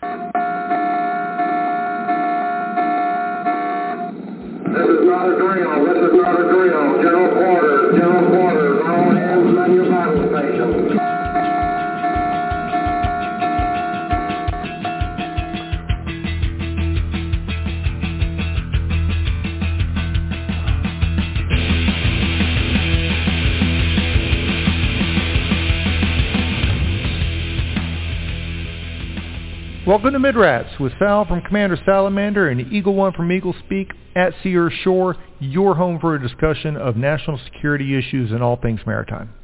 This is not a drill. This is not a drill. General quarters, all hands man your battle stations. Welcome to Midrats with Sal from Commander Salamander and Eagle One from Eagle Speak at Sea Shore, your home for a discussion of national security issues and all things maritime.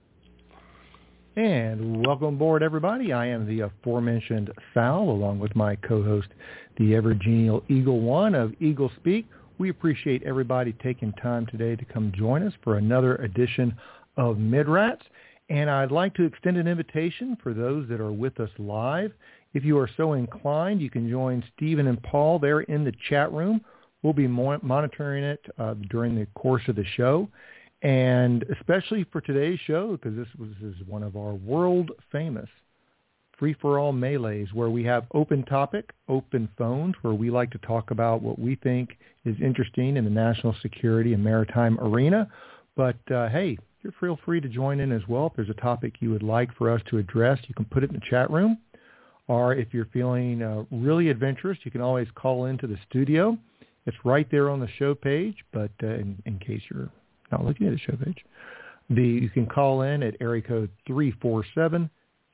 And welcome aboard, everybody. I am the aforementioned Sal, along with my co-host, the ever-genial Eagle One of Eagle Speak. We appreciate everybody taking time today to come join us for another edition of Midrats. And I'd like to extend an invitation for those that are with us live. If you are so inclined, you can join Stephen and Paul there in the chat room. We'll be monitoring it during the course of the show. And especially for today's show, because this is one of our world-famous free-for-all melees where we have open topic, open phones, where we like to talk about what we think is interesting in the national security and maritime arena. But, hey, feel free to join in as well. If there's a topic you would like for us to address, you can put it in the chat room. Or if you're feeling really adventurous, you can always call into the studio. It's right there on the show page, but in case you're not looking at the show page, you can call in at area code 347-308-8397.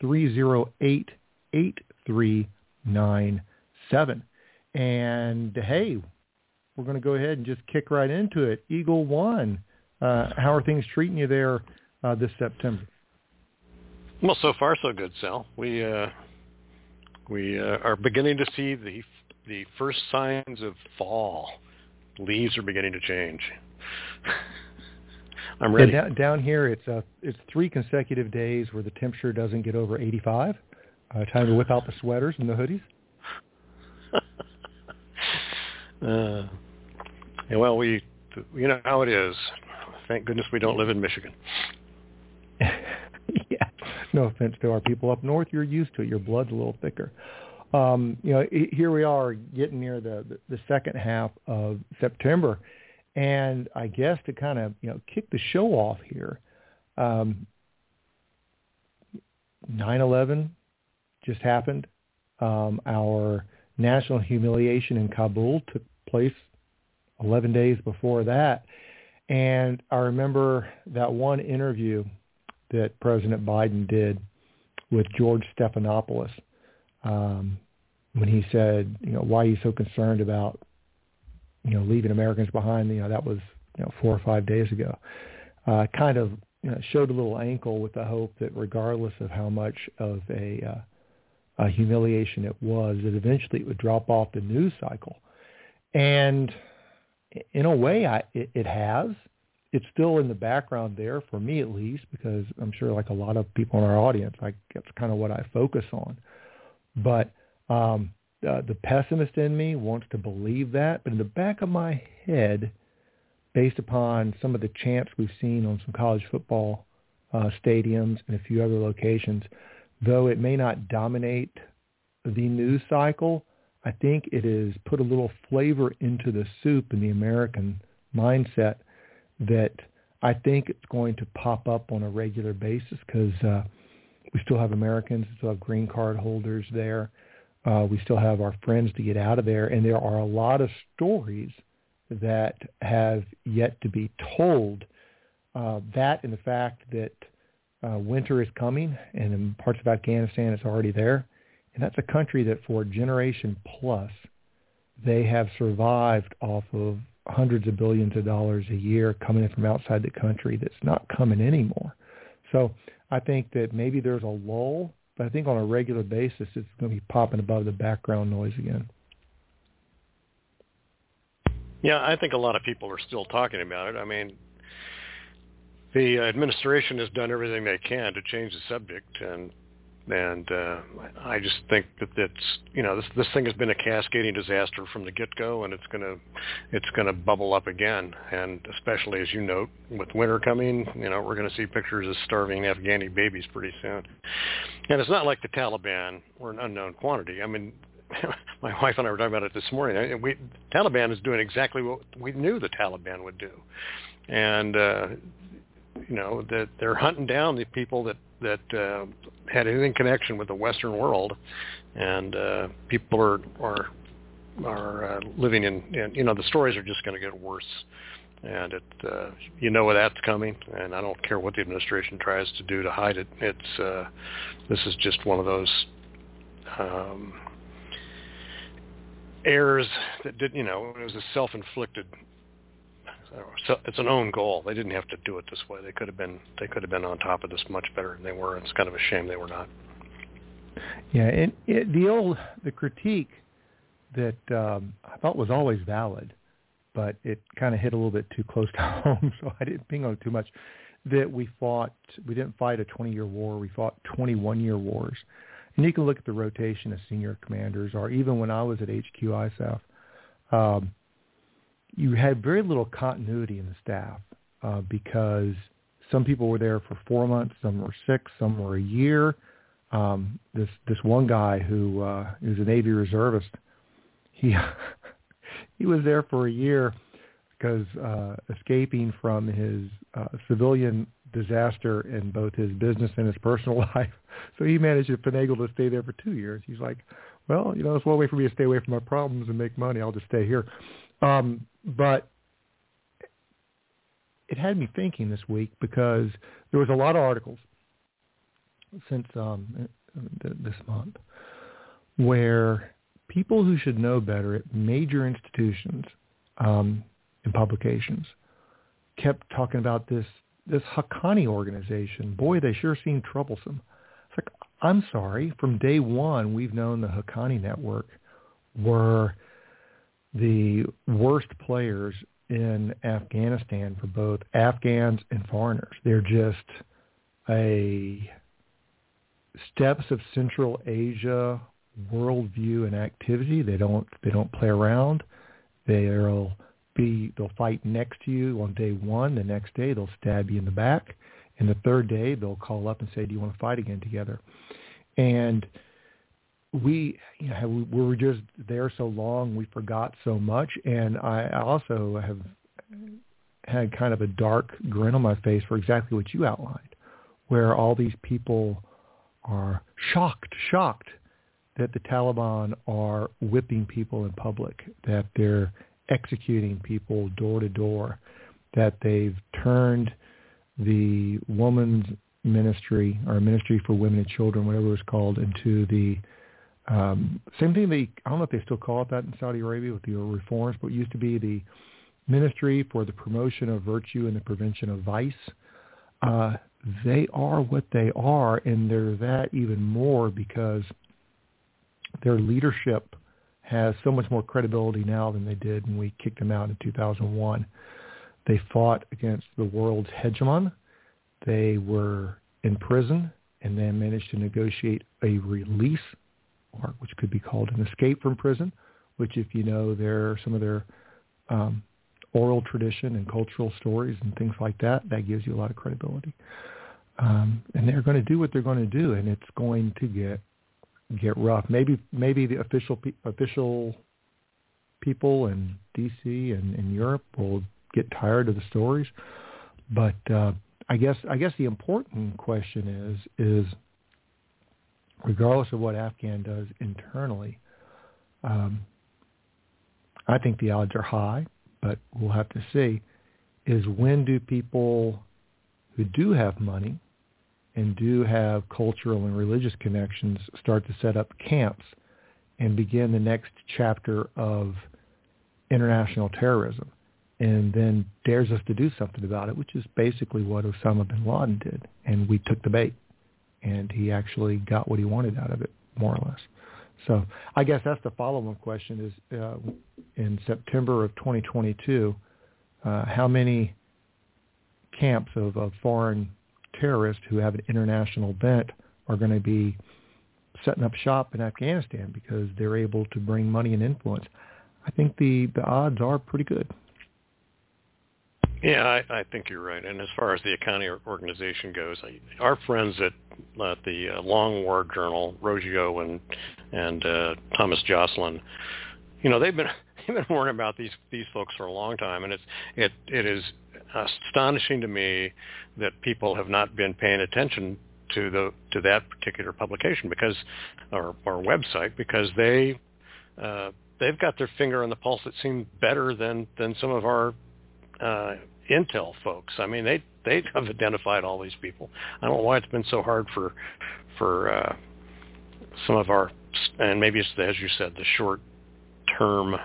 And, hey, we're going to go ahead and just kick right into it. Eagle One, how are things treating you there this September? Well, so far so good, Sal. We are beginning to see the first signs of fall. Leaves are beginning to change. I'm ready. Yeah, down here, it's 3 consecutive days where the temperature doesn't get over 85. Time to whip out the sweaters and the hoodies. Yeah, well, you know how it is. Thank goodness we don't live in Michigan. Yeah. No offense to our people up north. You're used to it. Your blood's a little thicker. Here we are getting near the second half of September. And I guess to kind of, kick the show off here, 9/11 just happened. Our national humiliation in Kabul took place 11 days before that. And I remember that one interview that President Biden did with George Stephanopoulos when he said, why are you so concerned about, leaving Americans behind? That was, 4 or 5 days ago. Kind of showed a little ankle with the hope that regardless of how much of a humiliation it was, that eventually it would drop off the news cycle. And in a way, it has. It's still in the background there, for me at least, because I'm sure like a lot of people in our audience, that's kind of what I focus on. But the pessimist in me wants to believe that. But in the back of my head, based upon some of the chants we've seen on some college football stadiums and a few other locations, though it may not dominate the news cycle, I think it has put a little flavor into the soup in the American mindset that I think it's going to pop up on a regular basis because we still have Americans, we still have green card holders there. We still have our friends to get out of there. And there are a lot of stories that have yet to be told. That and the fact that winter is coming, and in parts of Afghanistan it's already there. And that's a country that for a generation plus, they have survived off of hundreds of billions of dollars a year coming in from outside the country that's not coming anymore. So I think that maybe there's a lull, but I think on a regular basis it's going to be popping above the background noise again. Yeah, I think a lot of people are still talking about it. I mean, the administration has done everything they can to change the subject, and And I just think that this thing has been a cascading disaster from the get-go, and it's gonna bubble up again. And especially, as you note, with winter coming, we're going to see pictures of starving Afghani babies pretty soon. And it's not like the Taliban were an unknown quantity. I mean, my wife and I were talking about it this morning. Taliban is doing exactly what we knew the Taliban would do, and that they're hunting down the people that had any connection with the Western world, and people are living in the stories are just going to get worse, and where that's coming, and I don't care what the administration tries to do to hide it. This is just one of those errors that did, it was a self-inflicted. So it's an own goal. They didn't have to do it this way. They could have been on top of this much better than they were. It's kind of a shame they were not. Yeah, and the critique that I thought was always valid, but it kind of hit a little bit too close to home, so I didn't ping on it too much. That we didn't fight a 20-year war. We fought 21-year wars, and you can look at the rotation of senior commanders, or even when I was at HQ ISAF. You had very little continuity in the staff because some people were there for 4 months, some were 6, some were a year. This one guy who was a Navy reservist, he was there for a year because escaping from his civilian disaster in both his business and his personal life. So he managed to finagle to stay there for 2 years. He's like, well, it's one way for me to stay away from my problems and make money. I'll just stay here. But it had me thinking this week because there was a lot of articles since this month where people who should know better at major institutions and publications kept talking about this Haqqani organization. Boy, they sure seem troublesome. It's like, I'm sorry, from day one we've known the Haqqani network were the worst players in Afghanistan for both Afghans and foreigners. They're just steps of Central Asia worldview and activity. They don't play around. They'll fight next to you on day one. The next day they'll stab you in the back, and the third day they'll call up and say, "Do you want to fight again together?" And we were just there so long, we forgot so much. And I also have had kind of a dark grin on my face for exactly what you outlined, where all these people are shocked that the Taliban are whipping people in public, that they're executing people door to door, that they've turned the woman's ministry, or Ministry for Women and Children, whatever it was called, into the same thing. I don't know if they still call it that in Saudi Arabia with the reforms, but it used to be the Ministry for the Promotion of Virtue and the Prevention of Vice. They are what they are, and they're that even more because their leadership has so much more credibility now than they did when we kicked them out in 2001. They fought against the world's hegemon. They were in prison and then managed to negotiate a release, or which could be called an escape from prison, which, if you know some of their oral tradition and cultural stories and things like that, that gives you a lot of credibility. And they're going to do what they're going to do, and it's going to get rough. Maybe the official people in D.C. and in Europe will get tired of the stories, but I guess the important question is regardless of what Afghan does internally, I think the odds are high, but we'll have to see, is when do people who do have money and do have cultural and religious connections start to set up camps and begin the next chapter of international terrorism, and then dares us to do something about it, which is basically what Osama bin Laden did. And we took the bait, and he actually got what he wanted out of it, more or less. So I guess that's the follow-up question is, in September of 2022, how many camps of foreign terrorists who have an international bent are going to be setting up shop in Afghanistan because they're able to bring money and influence. I think the odds are pretty good. Yeah, I think you're right. And as far as the accounting organization goes, our friends at the Long War Journal, Roggio and Thomas Jocelyn, they've been warning about these folks for a long time, and it is astonishing to me that people have not been paying attention to that particular publication because or website because they've got their finger on the pulse. It seems better than some of our intel folks. I mean, they have identified all these people. I don't know why it's been so hard for some of our, and maybe it's as you said, the short term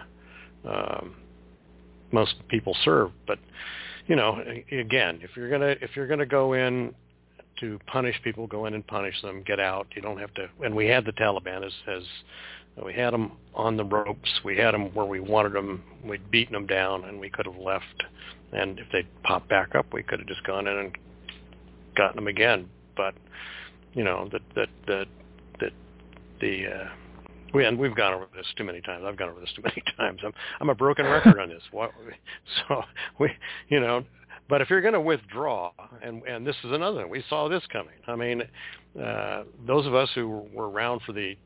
most people serve. But again, if you're gonna go in to punish people, go in and punish them, get out. You don't have to. And we had the Taliban as we had them on the ropes. We had them where we wanted them. We'd beaten them down, and we could have left. And if they'd popped back up, we could have just gone in and gotten them again. But we've gone over this too many times. I've gone over this too many times. I'm a broken record on this. But if you're going to withdraw, and this is another thing, we saw this coming. I mean, those of us who were around for the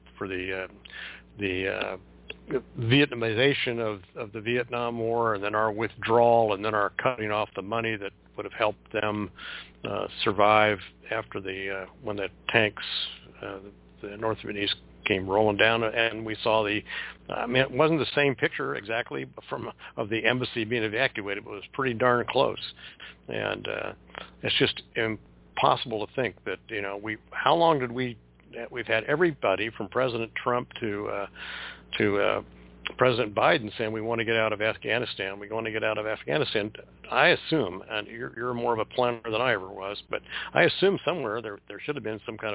Vietnamization of the Vietnam War, and then our withdrawal, and then our cutting off the money that would have helped them survive after when the tanks, the North Vietnamese came rolling down, and we saw it wasn't the same picture exactly of the embassy being evacuated, but it was pretty darn close. And it's just impossible to think that how long did we've had everybody from President Trump to President Biden saying we want to get out of Afghanistan. We want to get out of Afghanistan. I assume, and you're more of a planner than I ever was, but I assume somewhere there should have been some kind of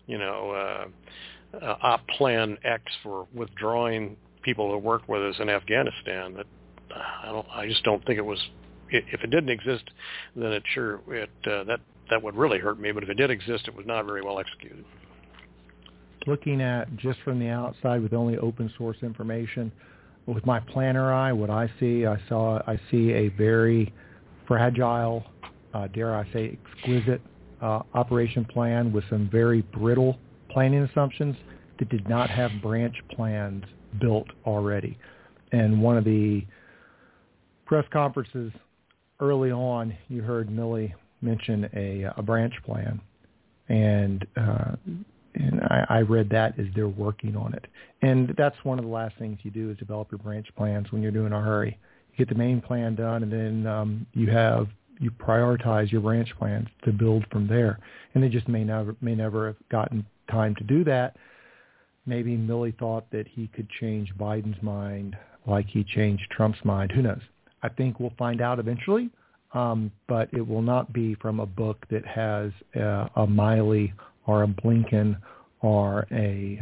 op plan X for withdrawing people who work with us in Afghanistan. I just don't think it was. If it didn't exist, then that would really hurt me. But if it did exist, it was not very well executed. Looking at just from the outside with only open source information, with my planner eye, what I see, I see a very fragile, dare I say, exquisite operation plan with some very brittle planning assumptions that did not have branch plans built already. And one of the press conferences early on, you heard Milley mention a branch plan, and I read that as they're working on it. And that's one of the last things you do is develop your branch plans when you're doing a hurry. You get the main plan done, and then you prioritize your branch plans to build from there. And they just may never have gotten time to do that. Maybe Milley thought that he could change Biden's mind like he changed Trump's mind. Who knows? I think we'll find out eventually, but it will not be from a book that has a Miley or a Blinken or the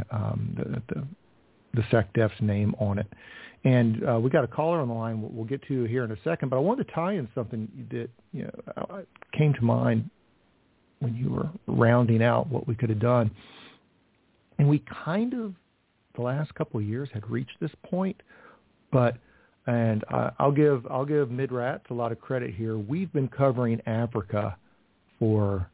SecDef's name on it. And we got a caller on the line we'll get to here in a second, but I wanted to tie in something that came to mind when you were rounding out what we could have done. And we kind of, the last couple of years, had reached this point, and I'll give Midrats a lot of credit here. We've been covering Africa for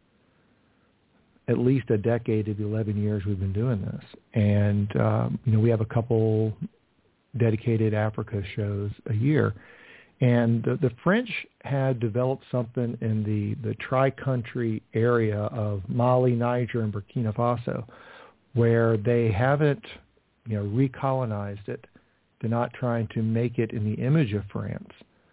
at least a decade of the 11 years we've been doing this. And, we have a couple dedicated Africa shows a year. And the French had developed something in the tri-country area of Mali, Niger, and Burkina Faso, where they haven't, recolonized it. They're not trying to make it in the image of France,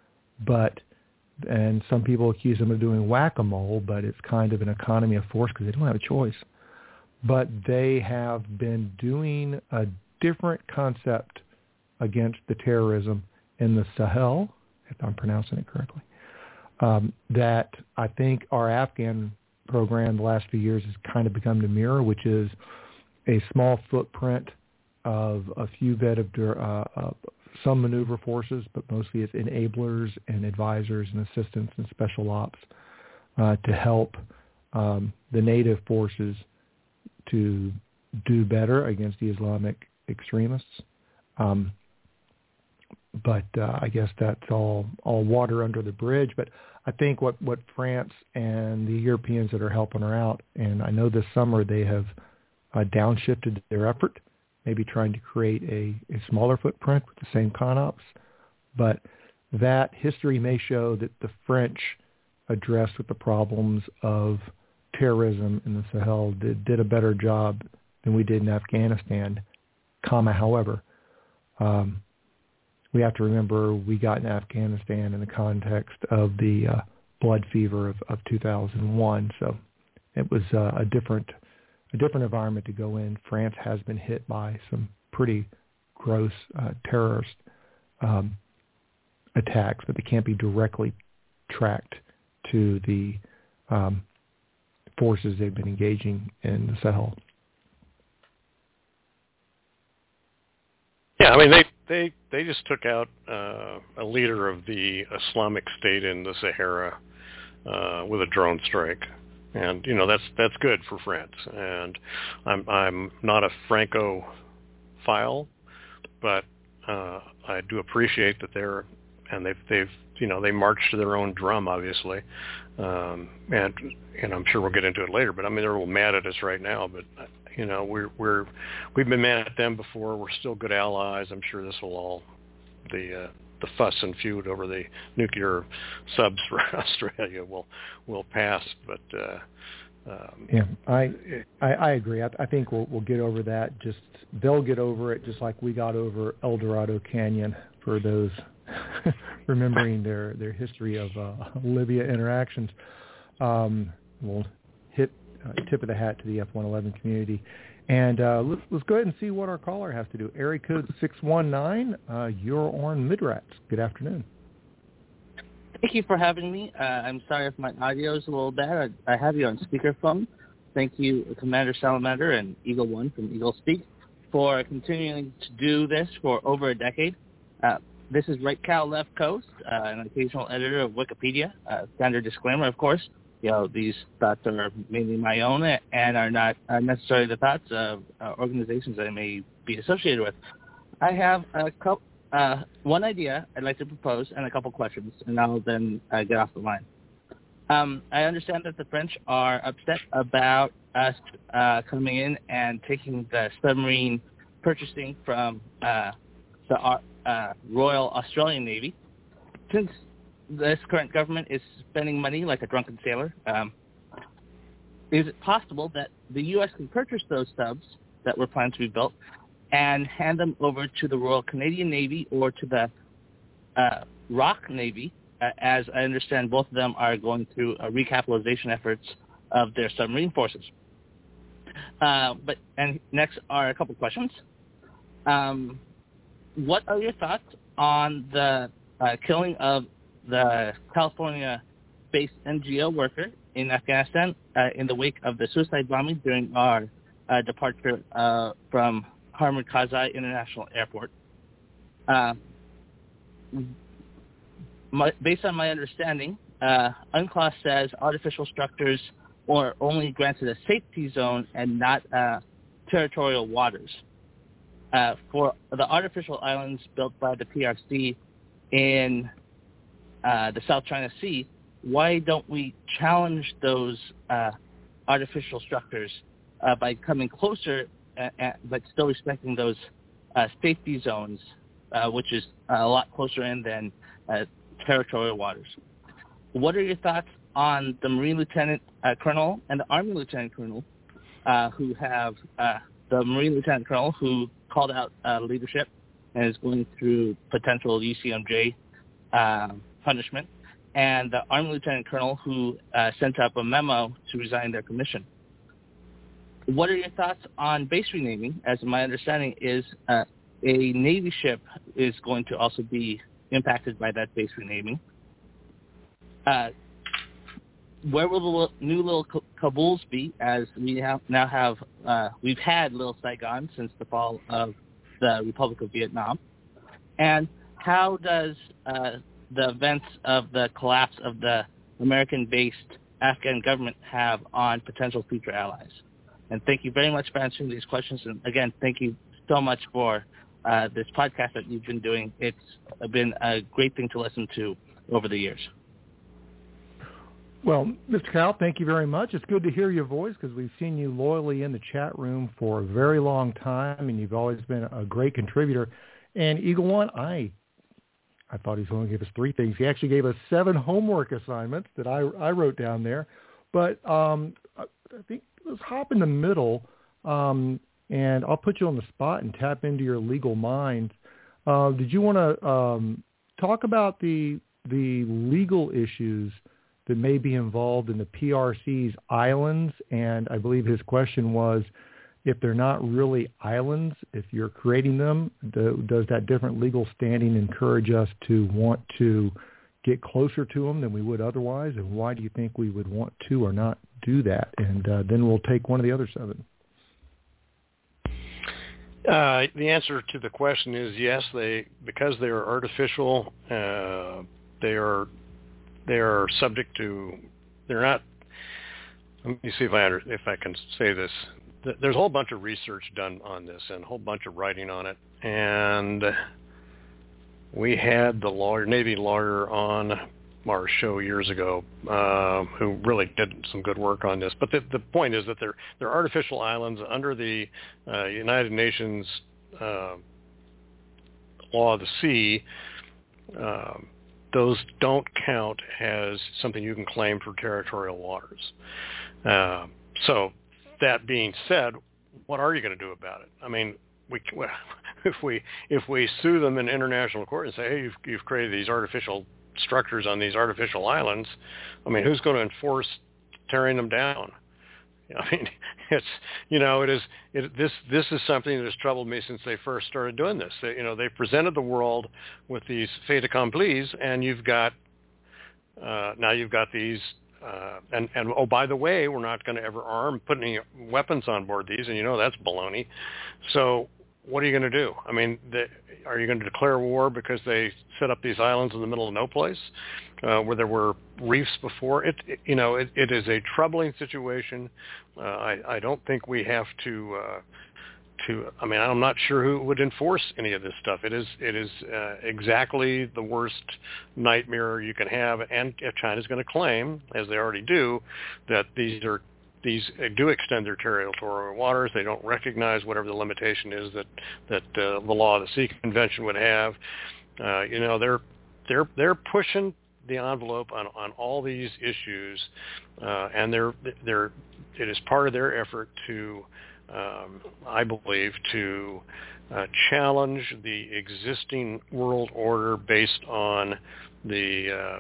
and some people accuse them of doing whack-a-mole, but it's kind of an economy of force because they don't have a choice. But they have been doing a different concept against the terrorism in the Sahel, if I'm pronouncing it correctly, that I think our Afghan program the last few years has kind of become the mirror, which is a small footprint of a few some maneuver forces, but mostly it's enablers and advisors and assistants and special ops to help the native forces to do better against the Islamic extremists. But I guess that's all water under the bridge. But I think what France and the Europeans that are helping her out, and I know this summer they have downshifted their effort, maybe trying to create a smaller footprint with the same CONOPS. But that history may show that the French addressed with the problems of terrorism in the Sahel did a better job than we did in Afghanistan, however. We have to remember we got in Afghanistan in the context of the blood fever of 2001. So it was a different environment to go in. France has been hit by some pretty gross terrorist attacks, but they can't be directly tracked to the forces they've been engaging in the Sahel. Yeah, I mean, they just took out a leader of the Islamic State in the Sahara with a drone strike, and that's good for France. And I'm not a Francophile, but I do appreciate that they marched to their own drum, obviously, and I'm sure we'll get into it later. But I mean, they're a little mad at us right now, but. We've been mad at them before. We're still good allies. I'm sure this will all the fuss and feud over the nuclear subs for Australia will pass. But yeah, I agree. I think we'll get over that. They'll get over it, just like we got over El Dorado Canyon. For those remembering their history of Libya interactions, we'll hit. Tip of the hat to the F-111 community. And let's go ahead and see what our caller has to do. Area code 619, you're on Midrats. Good afternoon. Thank you for having me. I'm sorry if my audio is a little bad. I have you on speakerphone. Thank you, Commander Salamander and Eagle One from Eagle Speak, for continuing to do this for over a decade. This is Right Cow Left Coast, an occasional editor of Wikipedia. Standard disclaimer, of course. These thoughts are mainly my own and are not necessarily the thoughts of organizations that I may be associated with. I have one idea I'd like to propose and a couple questions, and I'll then get off the line. I understand that the French are upset about us coming in and taking the submarine purchasing from the Royal Australian Navy. Since this current government is spending money like a drunken sailor, is it possible that the U.S. can purchase those subs that were planned to be built and hand them over to the Royal Canadian Navy or to the ROC Navy, as I understand both of them are going through recapitalization efforts of their submarine forces? And next are a couple questions. What are your thoughts on the killing of the California-based NGO worker in Afghanistan in the wake of the suicide bombing during our departure from Hamid Karzai International Airport? Based on my understanding, UNCLOS says artificial structures are only granted a safety zone and not territorial waters. For the artificial islands built by the PRC in the South China Sea, why don't we challenge those artificial structures by coming closer but still respecting those safety zones, which is a lot closer in than territorial waters? What are your thoughts on the Marine Lieutenant Colonel and the Army Lieutenant Colonel who have the Marine Lieutenant Colonel who called out leadership and is going through potential UCMJ punishment, and the Army Lieutenant Colonel who sent up a memo to resign their commission? What are your thoughts on base renaming? As my understanding is a Navy ship is going to also be impacted by that base renaming. Where will the new little Kabuls be, as we we've had Little Saigon since the fall of the Republic of Vietnam? And how does the events of the collapse of the American-based Afghan government have on potential future allies? And thank you very much for answering these questions. And again, thank you so much for this podcast that you've been doing. It's been a great thing to listen to over the years. Well, Mr. Kyle, thank you very much. It's good to hear your voice because we've seen you loyally in the chat room for a very long time, and you've always been a great contributor. And Eagle One, I thought he was going to give us 3 things. He actually gave us 7 homework assignments that I wrote down there. But I think let's hop in the middle, and I'll put you on the spot and tap into your legal mind. Did you want to talk about the legal issues that may be involved in the PRC's islands? And I believe his question was, if they're not really islands, if you're creating them, does that different legal standing encourage us to want to get closer to them than we would otherwise? And why do you think we would want to or not do that? And then we'll take one of the other 7. The answer to the question is yes. Because they are artificial, they are subject to. They're not. Let me see if I can say this. There's a whole bunch of research done on this and a whole bunch of writing on it, and we had the Navy lawyer on our show years ago who really did some good work on this. But the point is that they're artificial islands under the United Nations law of the sea. Those don't count as something you can claim for territorial waters. So that being said, what are you going to do about it? I mean, if we sue them in international court and say, hey, you've created these artificial structures on these artificial islands, I mean, who's going to enforce tearing them down? I mean, this is something that has troubled me since they first started doing this. They presented the world with these fait accomplis, and you've got these. And oh, by the way, we're not going to ever put any weapons on board these, and that's baloney. So what are you going to do? I mean, are you going to declare war because they set up these islands in the middle of no place where there were reefs before? It is a troubling situation. I don't think we have to. I mean, I'm not sure who would enforce any of this stuff. It is exactly the worst nightmare you can have, and China's going to claim, as they already do, that these do extend their territorial waters. They don't recognize whatever the limitation is that the law of the sea convention would have. They're pushing the envelope on all these issues, and it is part of their effort to. I believe, to challenge the existing world order based on the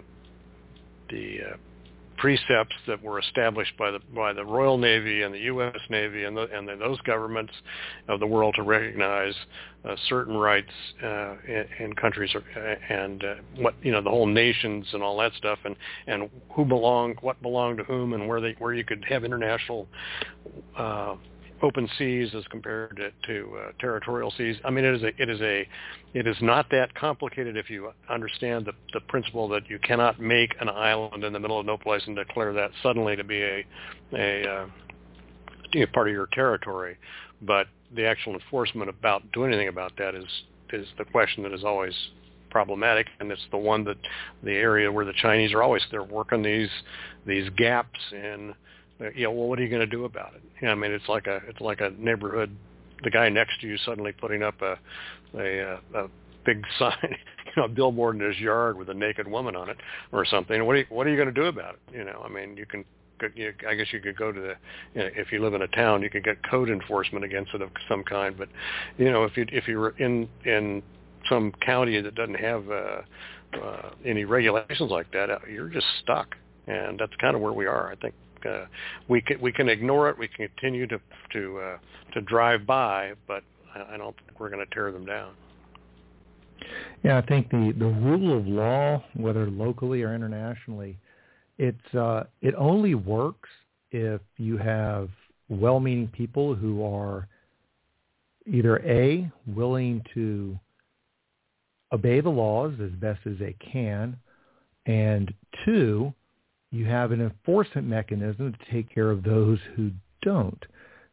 precepts that were established by the Royal Navy and the U.S. Navy and those governments of the world to recognize certain rights in countries and the whole nations and all that stuff and what belonged to whom and where you could have international open seas as compared to territorial seas. I mean, it is not that complicated if you understand the principle that you cannot make an island in the middle of no place and declare that suddenly to be a part of your territory. But the actual enforcement about doing anything about that is the question that is always problematic, and it's the one that the area where the Chinese they're working these gaps in. Well, what are you going to do about it? I mean, it's like a neighborhood. The guy next to you suddenly putting up a big sign, a billboard in his yard with a naked woman on it or something. What are you going to do about it? I mean, I guess you could go to if you live in a town, you could get code enforcement against it of some kind. But if you're in some county that doesn't have any regulations like that, you're just stuck, and that's kind of where we are, I think. We can ignore it. We can continue to drive by, but I don't think we're going to tear them down. Yeah, I think the rule of law, whether locally or internationally, it only works if you have well-meaning people who are either A, willing to obey the laws as best as they can, and 2, you have an enforcement mechanism to take care of those who don't.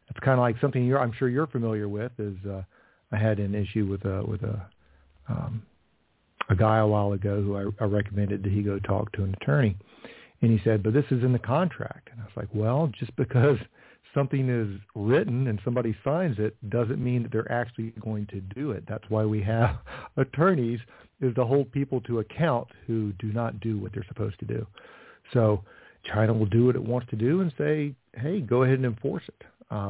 It's kind of like something I'm sure you're familiar with. Is I had an issue with a guy a while ago who I recommended that he go talk to an attorney, and he said, "But this is in the contract." And I was like, "Well, just because something is written and somebody signs it doesn't mean that they're actually going to do it. That's why we have attorneys, is to hold people to account who do not do what they're supposed to do." So China will do what it wants to do and say, "Hey, go ahead and enforce it."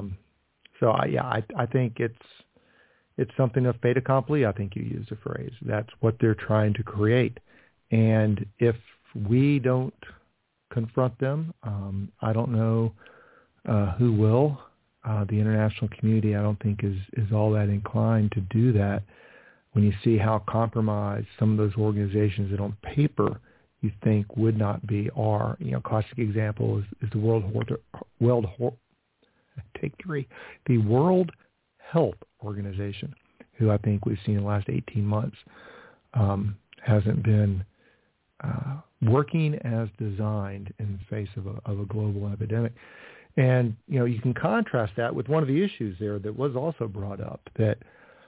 I think it's something of fait accompli. I think you used the phrase. That's what they're trying to create. And if we don't confront them, I don't know who will. The international community, I don't think, is all that inclined to do that. When you see how compromised some of those organizations that on paper you think would not be are. Classic example is the World Health Organization, who I think we've seen in the last 18 months hasn't been working as designed in the face of a global epidemic. And, you can contrast that with one of the issues there that was also brought up, that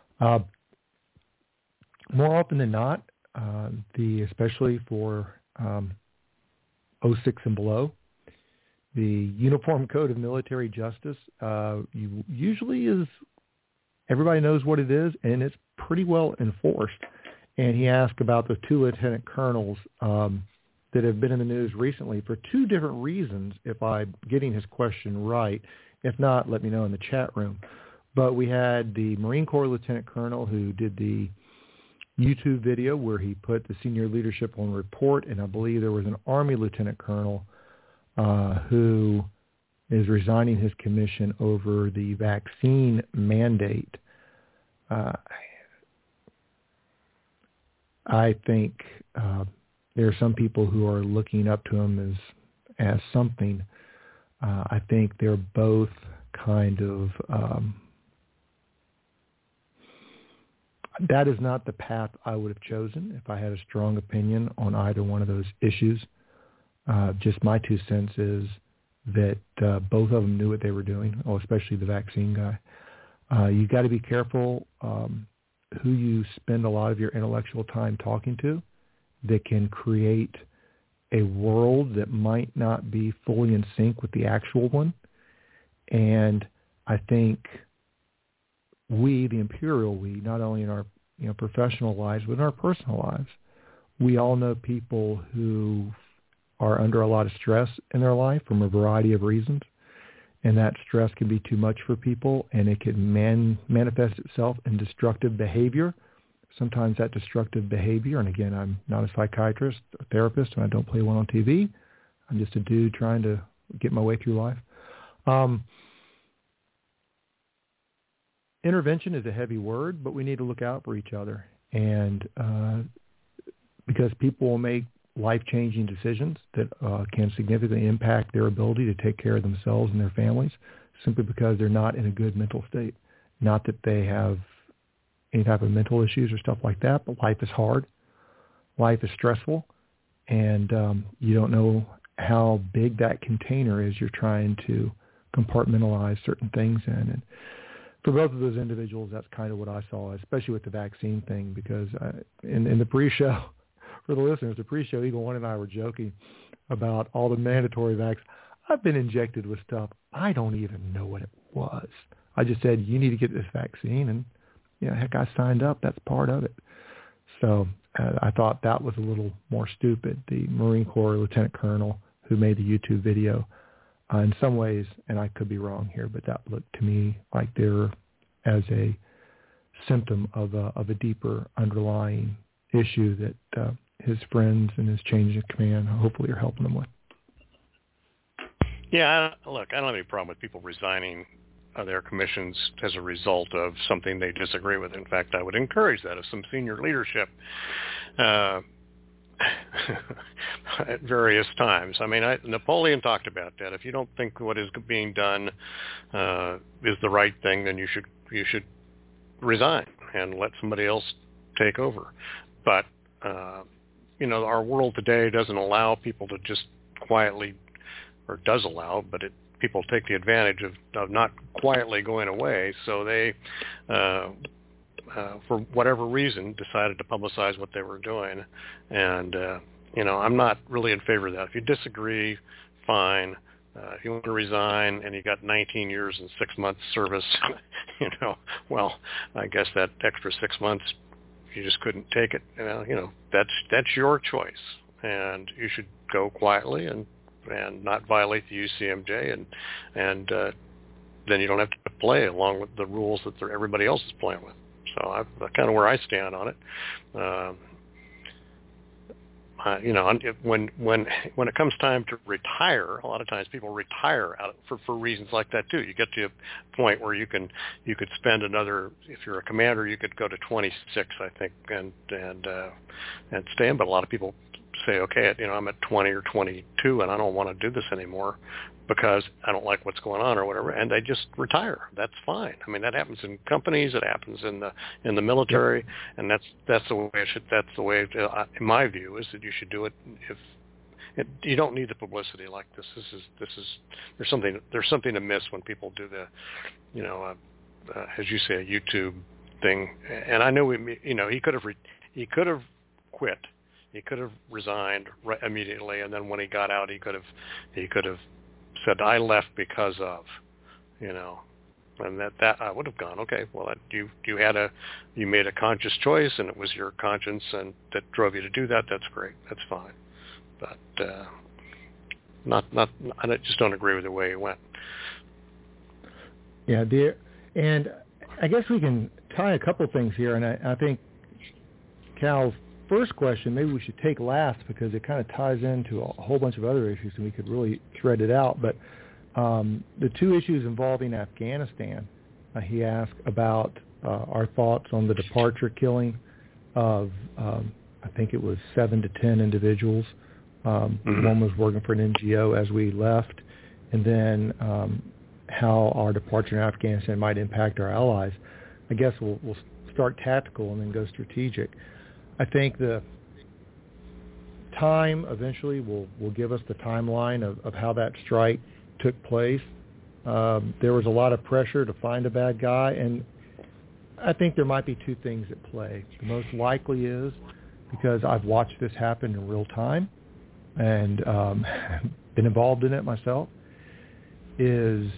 more often than not, especially for 06 and below, the Uniform Code of Military Justice usually is, everybody knows what it is, and it's pretty well enforced. And he asked about the 2 lieutenant colonels that have been in the news recently for 2 different reasons, if I'm getting his question right. If not, let me know in the chat room. But we had the Marine Corps lieutenant colonel who did the YouTube video where he put the senior leadership on report, and I believe there was an Army lieutenant colonel who is resigning his commission over the vaccine mandate. I think there are some people who are looking up to him as something. I think they're both kind of that is not the path I would have chosen if I had a strong opinion on either one of those issues. Just my 2 cents is that both of them knew what they were doing, especially the vaccine guy. You got to be careful who you spend a lot of your intellectual time talking to, that can create a world that might not be fully in sync with the actual one. And I think we, the Imperial we, not only in our professional lives, but in our personal lives, we all know people who are under a lot of stress in their life from a variety of reasons. And that stress can be too much for people, and it can manifest itself in destructive behavior. Sometimes that destructive behavior, and again, I'm not a psychiatrist or therapist, and I don't play one on TV. I'm just a dude trying to get my way through life. Intervention is a heavy word, but we need to look out for each other. And because people will make life-changing decisions that can significantly impact their ability to take care of themselves and their families simply because they're not in a good mental state. Not that they have any type of mental issues or stuff like that, but life is hard. Life is stressful, and you don't know how big that container is you're trying to compartmentalize certain things in. And for both of those individuals, that's kind of what I saw, especially with the vaccine thing, because in the pre-show, for the listeners, the pre-show, Eagle One and I were joking about all the mandatory vaccines. I've been injected with stuff. I don't even know what it was. I just said, you need to get this vaccine, and heck, I signed up. That's part of it. So I thought that was a little more stupid. The Marine Corps lieutenant colonel who made the YouTube video, in some ways, and I could be wrong here, but that looked to me like they were as a symptom of a deeper underlying issue that his friends and his change of command hopefully are helping him with. Yeah, look, I don't have any problem with people resigning their commissions as a result of something they disagree with. In fact, I would encourage that of some senior leadership at various times. I mean, Napoleon talked about that. If you don't think what is being done is the right thing, then you should resign and let somebody else take over. But our world today doesn't allow people to just quietly, or does allow, but it people take the advantage of not quietly going away. So they, for whatever reason, decided to publicize what they were doing. And, I'm not really in favor of that. If you disagree, fine. If you want to resign and you got 19 years and 6 months service, well, I guess that extra 6 months, you just couldn't take it. That's your choice, and you should go quietly and not violate the UCMJ, and then you don't have to play along with the rules that everybody else is playing with. So that's kind of where I stand on it. When it comes time to retire, a lot of times people retire for reasons like that too. You get to a point where you could spend another, if you're a commander, you could go to 26, I think, and stay in. But a lot of people say, okay, I'm at 20 or 22, and I don't want to do this anymore because I don't like what's going on or whatever, and they just retire. That's fine. I mean, that happens in companies. It happens in the military, and that's the way it should. That's the way, in my view, is that you should do it. You don't need the publicity like this. There's something amiss when people do the, as you say, a YouTube thing. And I know he could have quit. He could have resigned immediately, and then when he got out, he could have said, I left because of, and that I would have gone, okay, well, you made a conscious choice, and it was your conscience and that drove you to do that. That's great. That's fine. But I just don't agree with the way it went. Yeah, and I guess we can tie a couple things here, and I think Cal's first question maybe we should take last because it kind of ties into a whole bunch of other issues and we could really thread it out. But the two issues involving Afghanistan, he asked about our thoughts on the departure killing of, I think it was 7 to 10 individuals. One was working for an NGO as we left, and then how our departure in Afghanistan might impact our allies. I guess we'll start tactical and then go strategic. I think the time eventually will give us the timeline of how that strike took place. There was a lot of pressure to find a bad guy, and I think there might be two things at play. The most likely is, because I've watched this happen in real time and been involved in it myself, is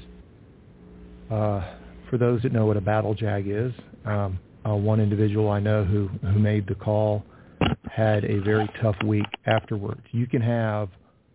for those that know what a battle jag is, one individual I know who made the call had a very tough week afterwards. You can have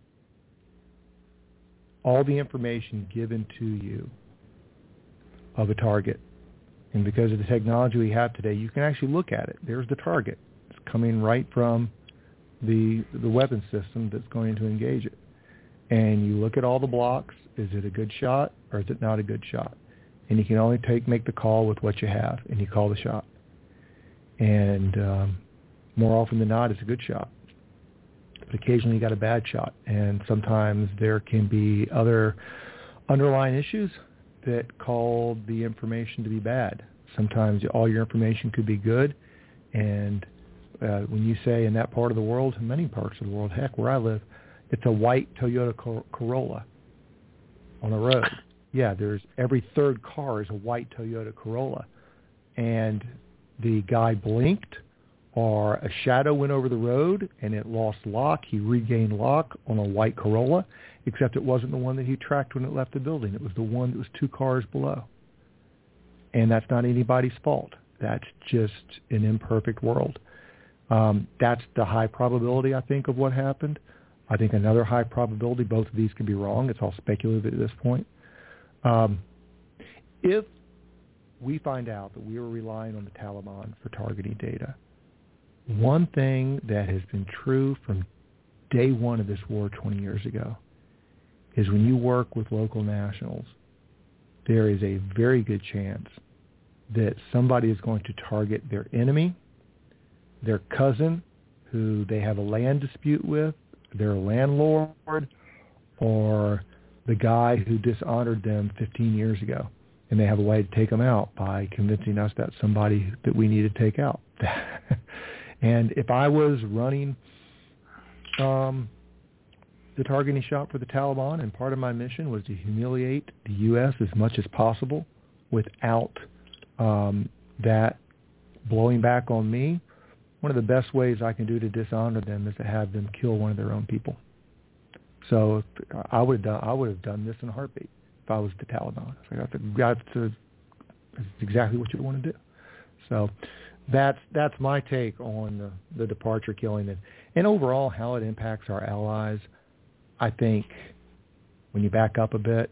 all the information given to you of a target. And because of the technology we have today, you can actually look at it. There's the target. It's coming right from the weapon system that's going to engage it. And you look at all the blocks. Is it a good shot or is it not a good shot? And you can only make the call with what you have, and you call the shot. And more often than not, it's a good shot. But occasionally you got a bad shot, and sometimes there can be other underlying issues that call the information to be bad. Sometimes all your information could be good, and when you say in that part of the world, in many parts of the world, heck, where I live, it's a white Toyota Corolla on the road. Yeah, there's every third car is a white Toyota Corolla. And the guy blinked, or a shadow went over the road and it lost lock. He regained lock on a white Corolla, except it wasn't the one that he tracked when it left the building. It was the one that was 2 cars below. And that's not anybody's fault. That's just an imperfect world. That's the high probability, I think, of what happened. I think another high probability, both of these can be wrong. It's all speculative at this point. If we find out that we were relying on the Taliban for targeting data, one thing that has been true from day one of this war 20 years ago is when you work with local nationals, there is a very good chance that somebody is going to target their enemy, their cousin, who they have a land dispute with, their landlord, or the guy who dishonored them 15 years ago. And they have a way to take them out by convincing us that's somebody that we need to take out. And if I was running the targeting shop for the Taliban, and part of my mission was to humiliate the U.S. as much as possible without that blowing back on me. One of the best ways I can do to dishonor them is to have them kill one of their own people. So I would have done this in a heartbeat if I was the Taliban. That's exactly what you want to do. So that's my take on the departure killing and overall how it impacts our allies. I think when you back up a bit,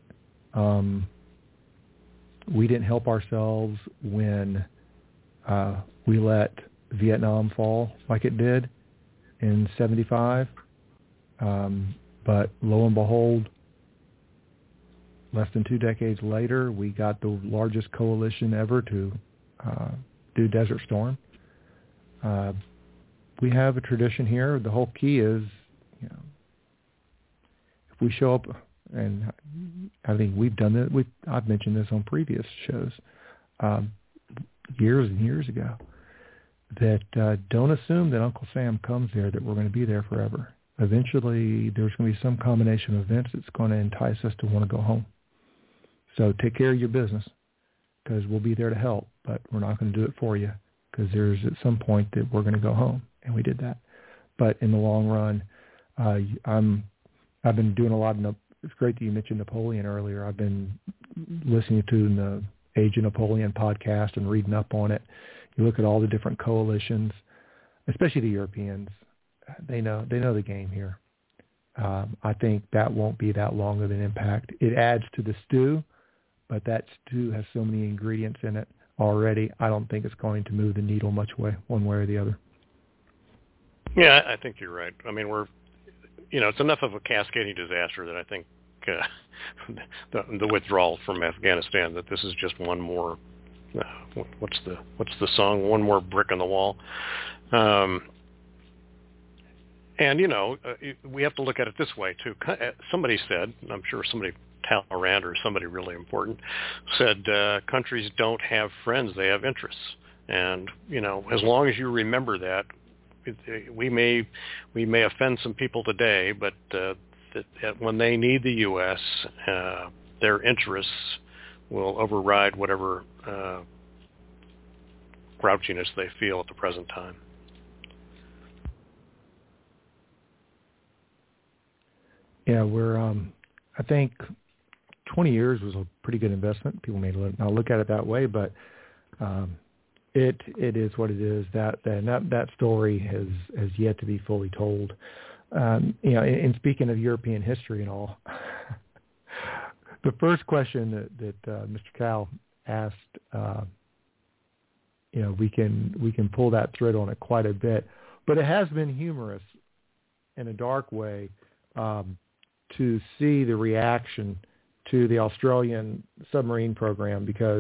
we didn't help ourselves when we let Vietnam fall like it did in 1975. But lo and behold, less than 2 decades later, we got the largest coalition ever to do Desert Storm. We have a tradition here. The whole key is, if we show up, and I think we've done it. I've mentioned this on previous shows years and years ago. That don't assume that Uncle Sam comes there that we're going to be there forever. Eventually, there's going to be some combination of events that's going to entice us to want to go home. So take care of your business, because we'll be there to help, but we're not going to do it for you, because there's at some point that we're going to go home, and we did that. But in the long run, I've been doing a lot of. It's great that you mentioned Napoleon earlier. I've been listening to the Age of Napoleon podcast and reading up on it. You look at all the different coalitions, especially the Europeans. They know the game here. I think that won't be that long of an impact. It adds to the stew, but that stew has so many ingredients in it already. I don't think it's going to move the needle much one way or the other. Yeah, I think you're right. I mean, it's enough of a cascading disaster that I think the withdrawal from Afghanistan, that this is just one more. What's the song? One more brick on the wall. And, we have to look at it this way, too. Somebody said, I'm sure somebody, Talleyrand or somebody really important, said countries don't have friends, they have interests. And, as long as you remember that, we may offend some people today, but that when they need the U.S., their interests will override whatever grouchiness they feel at the present time. Yeah, I think 20 years was a pretty good investment. People may not look at it that way, but it is what it is. That story has yet to be fully told. In speaking of European history and all, the first question that Mr. Cal asked, we can pull that thread on it quite a bit, but it has been humorous in a dark way. To see the reaction to the Australian submarine program, because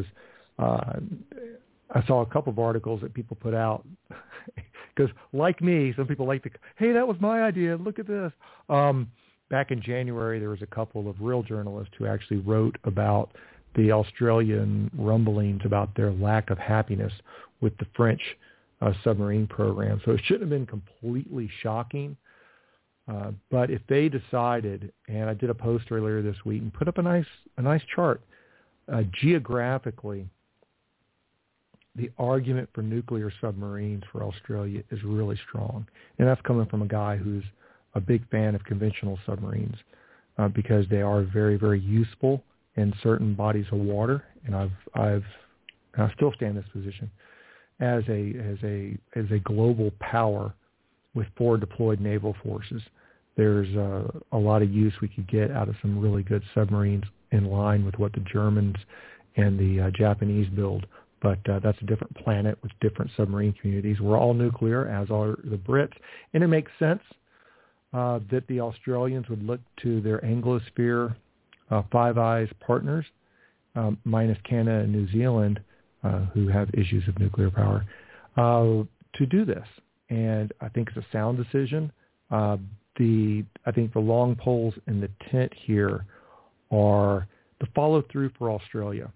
I saw a couple of articles that people put out, because like me, some people like to, hey, that was my idea, look at this. Back in January, there was a couple of real journalists who actually wrote about the Australian rumblings about their lack of happiness with the French submarine program. So it shouldn't have been completely shocking. But if they decided, and I did a post earlier this week and put up a nice chart, geographically, the argument for nuclear submarines for Australia is really strong. And that's coming from a guy who's a big fan of conventional submarines because they are very, very useful in certain bodies of water. And I still stand in this position as a global power with 4 deployed naval forces. There's a lot of use we could get out of some really good submarines in line with what the Germans and the Japanese build. But that's a different planet with different submarine communities. We're all nuclear, as are the Brits. And it makes sense that the Australians would look to their Anglosphere Five Eyes partners, minus Canada and New Zealand, who have issues of nuclear power, to do this. And I think it's a sound decision. I think the long poles in the tent here are the follow-through for Australia.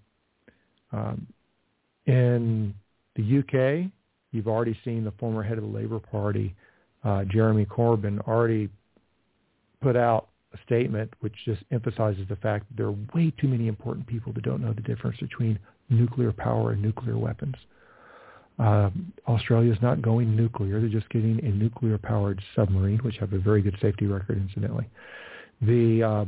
In the UK, you've already seen the former head of the Labour Party, Jeremy Corbyn, already put out statement which just emphasizes the fact that there are way too many important people that don't know the difference between nuclear power and nuclear weapons. Australia is not going nuclear. They're just getting a nuclear-powered submarine, which have a very good safety record, incidentally. The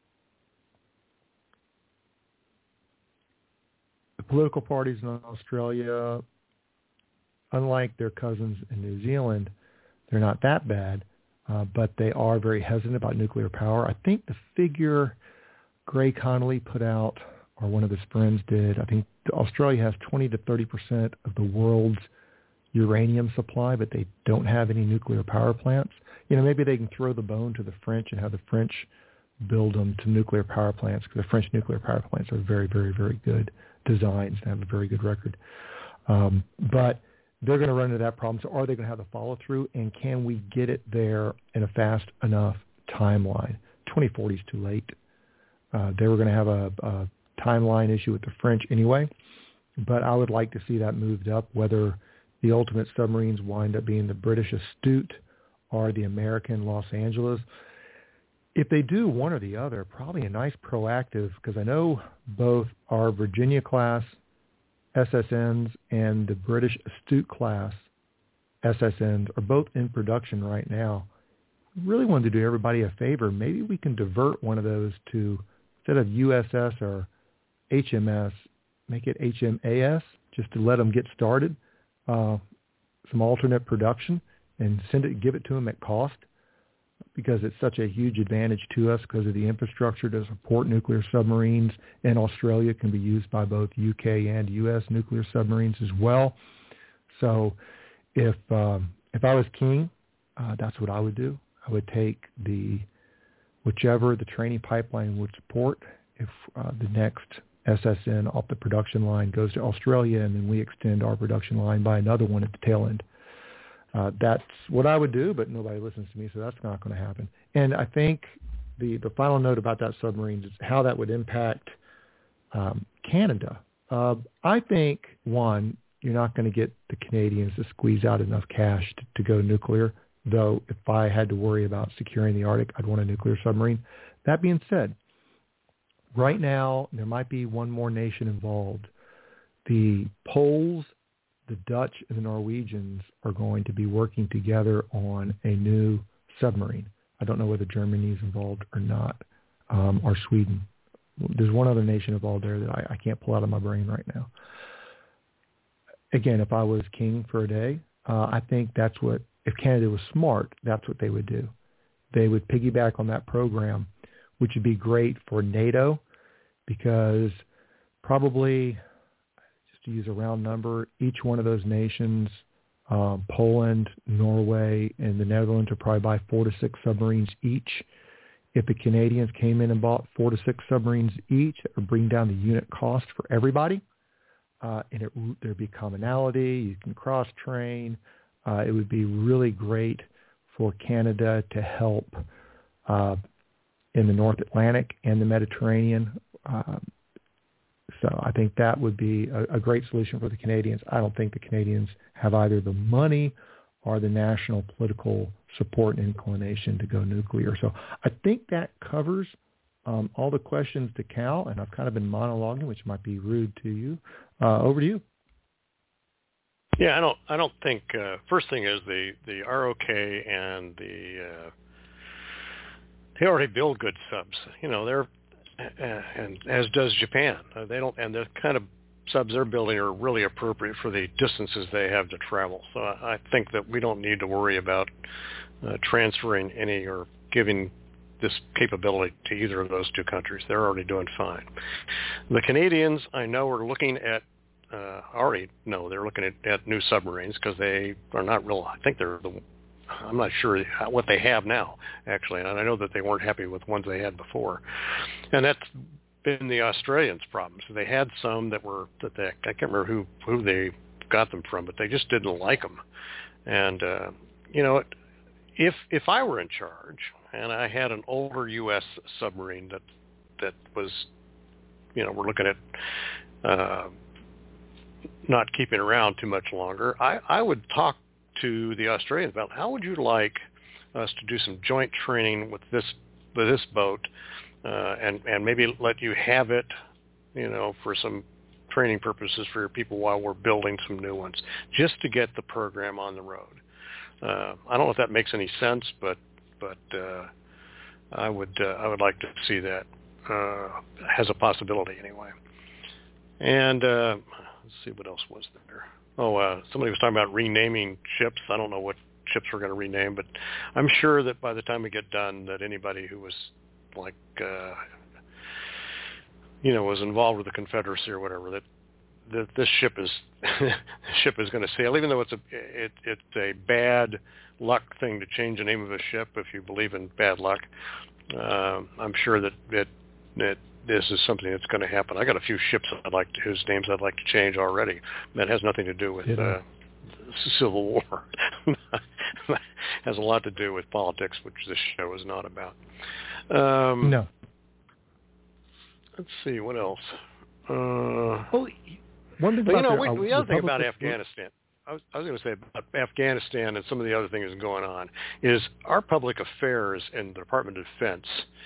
political parties in Australia, unlike their cousins in New Zealand, they're not that bad, but they are very hesitant about nuclear power. I think the figure Gray Connolly put out, or one of his friends did, I think Australia has 20 to 30% of the world's uranium supply, but they don't have any nuclear power plants. Maybe they can throw the bone to the French and have the French build them to nuclear power plants, because the French nuclear power plants are very, very, very good designs and have a very good record. But they're going to run into that problem. So are they going to have the follow-through, and can we get it there in a fast enough timeline? 2040 is too late. They were going to have a timeline issue with the French anyway, but I would like to see that moved up, whether the ultimate submarines wind up being the British Astute or the American Los Angeles. If they do one or the other, probably a nice proactive, because I know both our Virginia-class SSNs and the British Astute-class SSNs are both in production right now. Really wanted to do everybody a favor. Maybe we can divert one of those to, instead of USS or HMS, make it HMAS, just to let them get started, some alternate production, and give it to them at cost, because it's such a huge advantage to us because of the infrastructure to support nuclear submarines, and Australia can be used by both UK and US nuclear submarines as well. So if I was king, that's what I would do. I would take whichever the training pipeline would support. If the next SSN off the production line goes to Australia, and then we extend our production line by another one at the tail end. That's what I would do, but nobody listens to me, so that's not going to happen. And I think the final note about that submarine is how that would impact Canada. I think, one, you're not going to get the Canadians to squeeze out enough cash to go nuclear, though if I had to worry about securing the Arctic, I'd want a nuclear submarine. That being said, right now, there might be one more nation involved. The Poles, the Dutch, and the Norwegians are going to be working together on a new submarine. I don't know whether Germany is involved or not, or Sweden. There's one other nation involved there that I can't pull out of my brain right now. Again, if I was king for a day, I think that's what, if Canada was smart, that's what they would do. They would piggyback on that program, which would be great for NATO, because probably, just to use a round number, each one of those nations, Poland, Norway, and the Netherlands, would probably buy 4 to 6 submarines each. If the Canadians came in and bought 4 to 6 submarines each, it would bring down the unit cost for everybody, and there'd be commonality. You can cross-train. It would be really great for Canada to help in the North Atlantic and the Mediterranean. So I think that would be a great solution for the Canadians. I don't think the Canadians have either the money or the national political support and inclination to go nuclear. So I think that covers all the questions to Cal, and I've kind of been monologuing, which might be rude to you. Over to you. Yeah, I don't think. First thing is the ROK and they already build good subs. They're and as does Japan. They don't, and the kind of subs they're building are really appropriate for the distances they have to travel. So I think that we don't need to worry about transferring any or giving this capability to either of those two countries. They're already doing fine. The Canadians, I know, are looking at already know they're looking at new submarines, because they are not real. I think I'm not sure what they have now, actually, and I know that they weren't happy with ones they had before, and that's been the Australians' problem. So they had some I can't remember who they got them from, but they just didn't like them. And if I were in charge and I had an older U.S. submarine that was, we're looking at not keeping around too much longer, I would talk to the Australians about how would you like us to do some joint training with this this boat, and maybe let you have it, for some training purposes for your people while we're building some new ones, just to get the program on the road. I don't know if that makes any sense, but I would like to see that as a possibility anyway. And let's see, what else was there? Somebody was talking about renaming ships. I don't know what ships we're going to rename, but I'm sure that by the time we get done, that anybody who was like, was involved with the Confederacy or whatever, that this ship is going to sail, even though it's a bad luck thing to change the name of a ship if you believe in bad luck. I'm sure that this is something that's going to happen. I got a few ships whose names I'd like to change already. That has nothing to do with Civil War. Has a lot to do with politics, which this show is not about. No. Let's see, what else? One thing the other thing about Afghanistan, I was going to say about Afghanistan and some of the other things going on, is our public affairs in the Department of Defense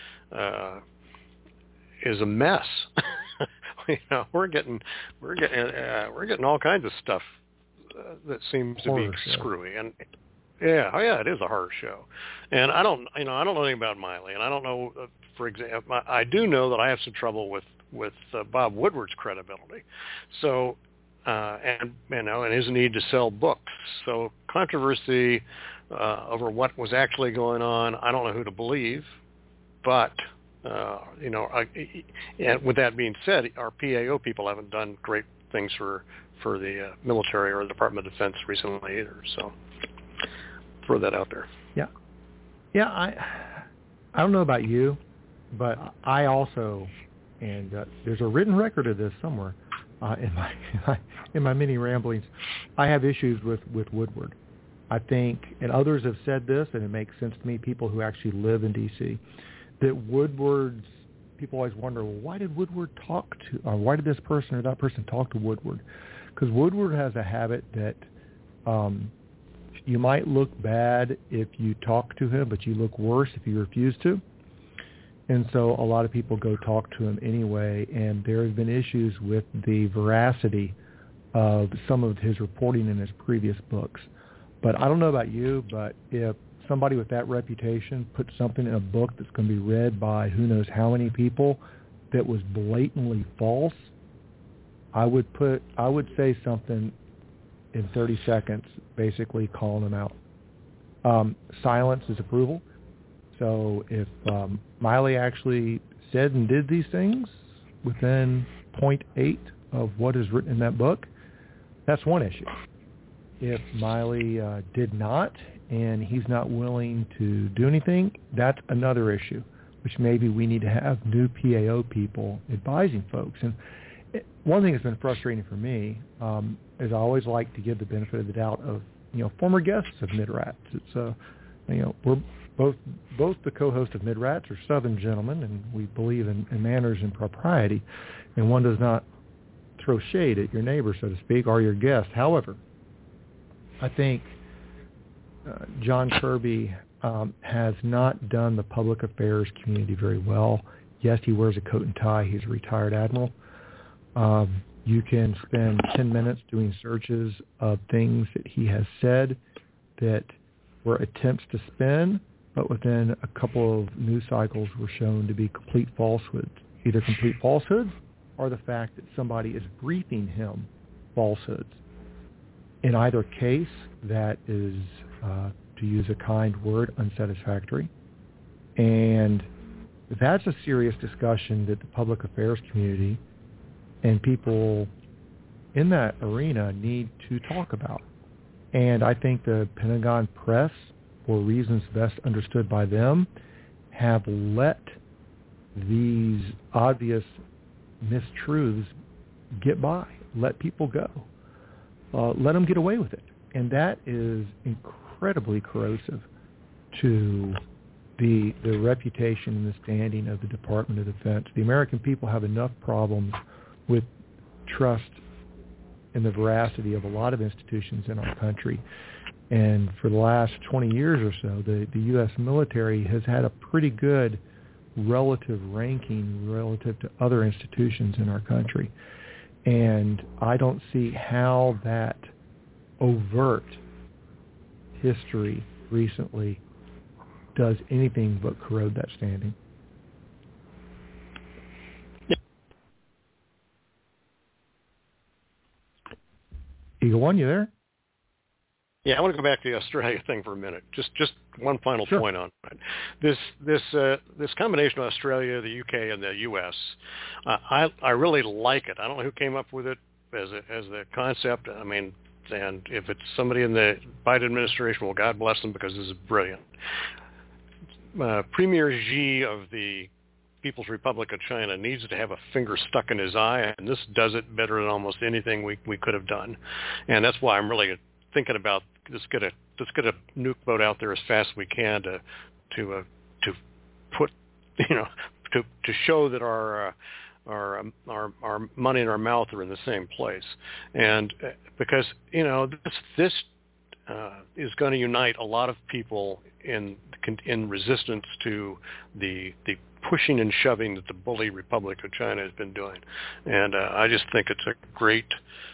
is a mess. We're getting all kinds of stuff that seems to be screwy, and it is a horror show. And I don't know anything about Miley, and I don't know. For example, I do know that I have some trouble with Bob Woodward's credibility. So, and his need to sell books. So controversy over what was actually going on. I don't know who to believe, but and with that being said, our PAO people haven't done great things for the military or the Department of Defense recently either. So throw that out there. Yeah. I don't know about you, but I also, and there's a written record of this somewhere in my many ramblings, I have issues with Woodward. I think, and others have said this, and it makes sense to me, people who actually live in D.C., that Woodward's, people always wonder, well, why did Woodward talk to, or why did this person or that person talk to Woodward? Because Woodward has a habit that you might look bad if you talk to him, but you look worse if you refuse to. And so a lot of people go talk to him anyway, and there have been issues with the veracity of some of his reporting in his previous books. But I don't know about you, but if somebody with that reputation puts something in a book that's going to be read by who knows how many people that was blatantly false, I would say something in 30 seconds, basically calling them out. Silence is approval. So if Miley actually said and did these things within 0.8 of what is written in that book, that's one issue. If Miley did not, and he's not willing to do anything, that's another issue, which maybe we need to have new PAO people advising folks. And one thing that's been frustrating for me is I always like to give the benefit of the doubt of, former guests of MidRats. It's, we're both the co-hosts of MidRats are Southern gentlemen, and we believe in manners and propriety, and one does not throw shade at your neighbor, so to speak, or your guest. However, I think John Kirby has not done the public affairs community very well. Yes, he wears a coat and tie. He's a retired admiral. You can spend 10 minutes doing searches of things that he has said that were attempts to spin, but within a couple of news cycles were shown to be complete falsehoods, either complete falsehoods or the fact that somebody is briefing him falsehoods. In either case, that is, to use a kind word, unsatisfactory. And that's a serious discussion that the public affairs community and people in that arena need to talk about. And I think the Pentagon press, for reasons best understood by them, have let these obvious mistruths get by, let people go, let them get away with it. And that is incredibly corrosive to the reputation and the standing of the Department of Defense. The American people have enough problems with trust in the veracity of a lot of institutions in our country. And for the last 20 years or so, the U.S. military has had a pretty good relative ranking relative to other institutions in our country. And I don't see how that overt history recently does anything but corrode that standing. Eagle One, you there? Yeah, I want to go back to the Australia thing for a minute. Just one final point on it. This combination of Australia, the UK, and the US, I really like it. I don't know who came up with it as the concept. I mean, and if it's somebody in the Biden administration, well, God bless them, because this is brilliant. Premier Xi of the People's Republic of China needs to have a finger stuck in his eye, and this does it better than almost anything we could have done. And that's why I'm really thinking about let's get a nuke boat out there as fast as we can to put, to show that our money and our mouth are in the same place. And because this is going to unite a lot of people in resistance to the pushing and shoving that the bully Republic of China has been doing. And I just think it's a great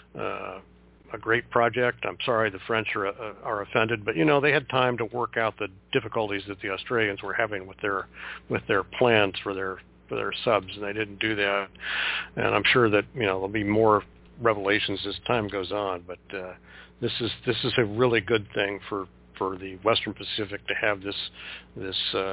project. I'm sorry the French are offended, but they had time to work out the difficulties that the Australians were having with their plans for their subs, and they didn't do that. And I'm sure that there'll be more revelations as time goes on. But this is a really good thing for the Western Pacific to have this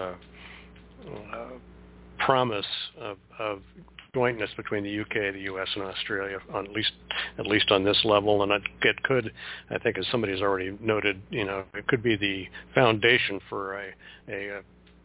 promise of jointness between the UK, the US, and Australia, on at least on this level. And it could, I think, as somebody has already noted, it could be the foundation for a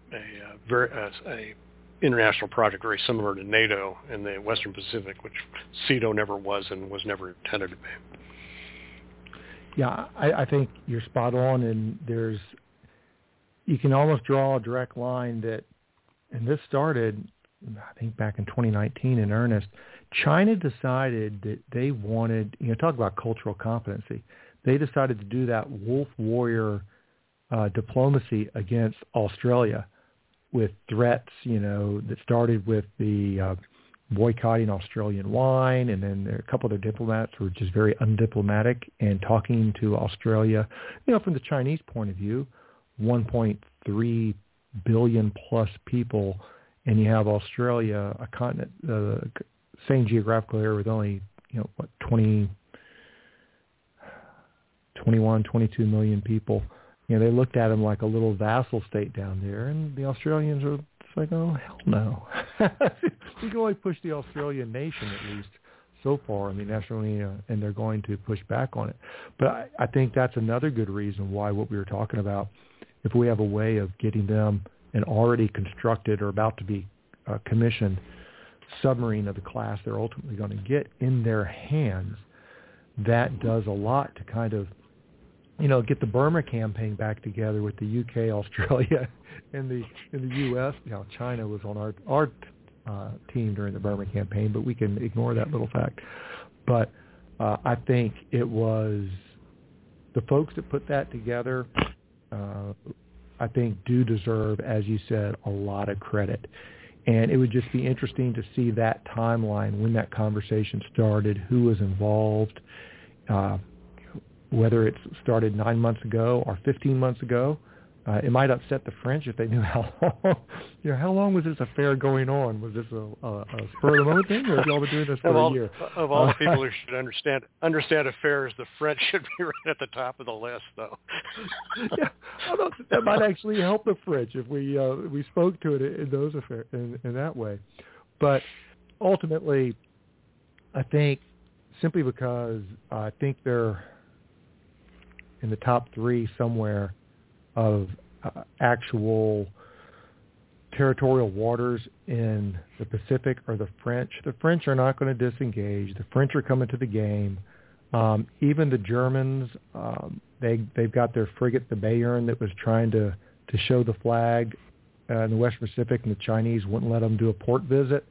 international project very similar to NATO in the Western Pacific, which CETO never was and was never intended to be. Yeah, I think you're spot on, and you can almost draw a direct line that, and this started, I think, back in 2019 in earnest. China decided that they wanted, talk about cultural competency. They decided to do that wolf warrior diplomacy against Australia with threats, that started with the boycotting Australian wine, and then a couple of their diplomats were just very undiplomatic and talking to Australia, from the Chinese point of view, 1.3 billion plus people, and you have Australia, a continent, same geographical area with only, 21, 22 million people. They looked at them like a little vassal state down there, and the Australians are just like, oh, hell no. We can only push the Australian nation, at least so far, nationally, and they're going to push back on it. But I think that's another good reason why what we were talking about, if we have a way of getting them an already constructed or about to be commissioned submarine of the class they're ultimately going to get in their hands, that does a lot to kind of, get the Burma campaign back together with the UK, Australia, and in the U.S. China was on our team during the Burma campaign, but we can ignore that little fact. But I think it was the folks that put that together, I think, do deserve, as you said, a lot of credit. And it would just be interesting to see that timeline, when that conversation started, who was involved, whether it started 9 months ago or 15 months ago. It might upset the French if they knew how long. How long was this affair going on? Was this a spur of the moment thing, or have y'all been doing this for a year? Of all the people who should understand affairs, the French should be right at the top of the list, though. Yeah, that might actually help the French if we spoke to it in those affairs in that way. But ultimately, I think simply because I think they're in the top three somewhere of actual territorial waters in the Pacific are the French. The French are not going to disengage. The French are coming to the game. Even the Germans, they've got their frigate, the Bayern, that was trying to show the flag in the West Pacific, and the Chinese wouldn't let them do a port visit.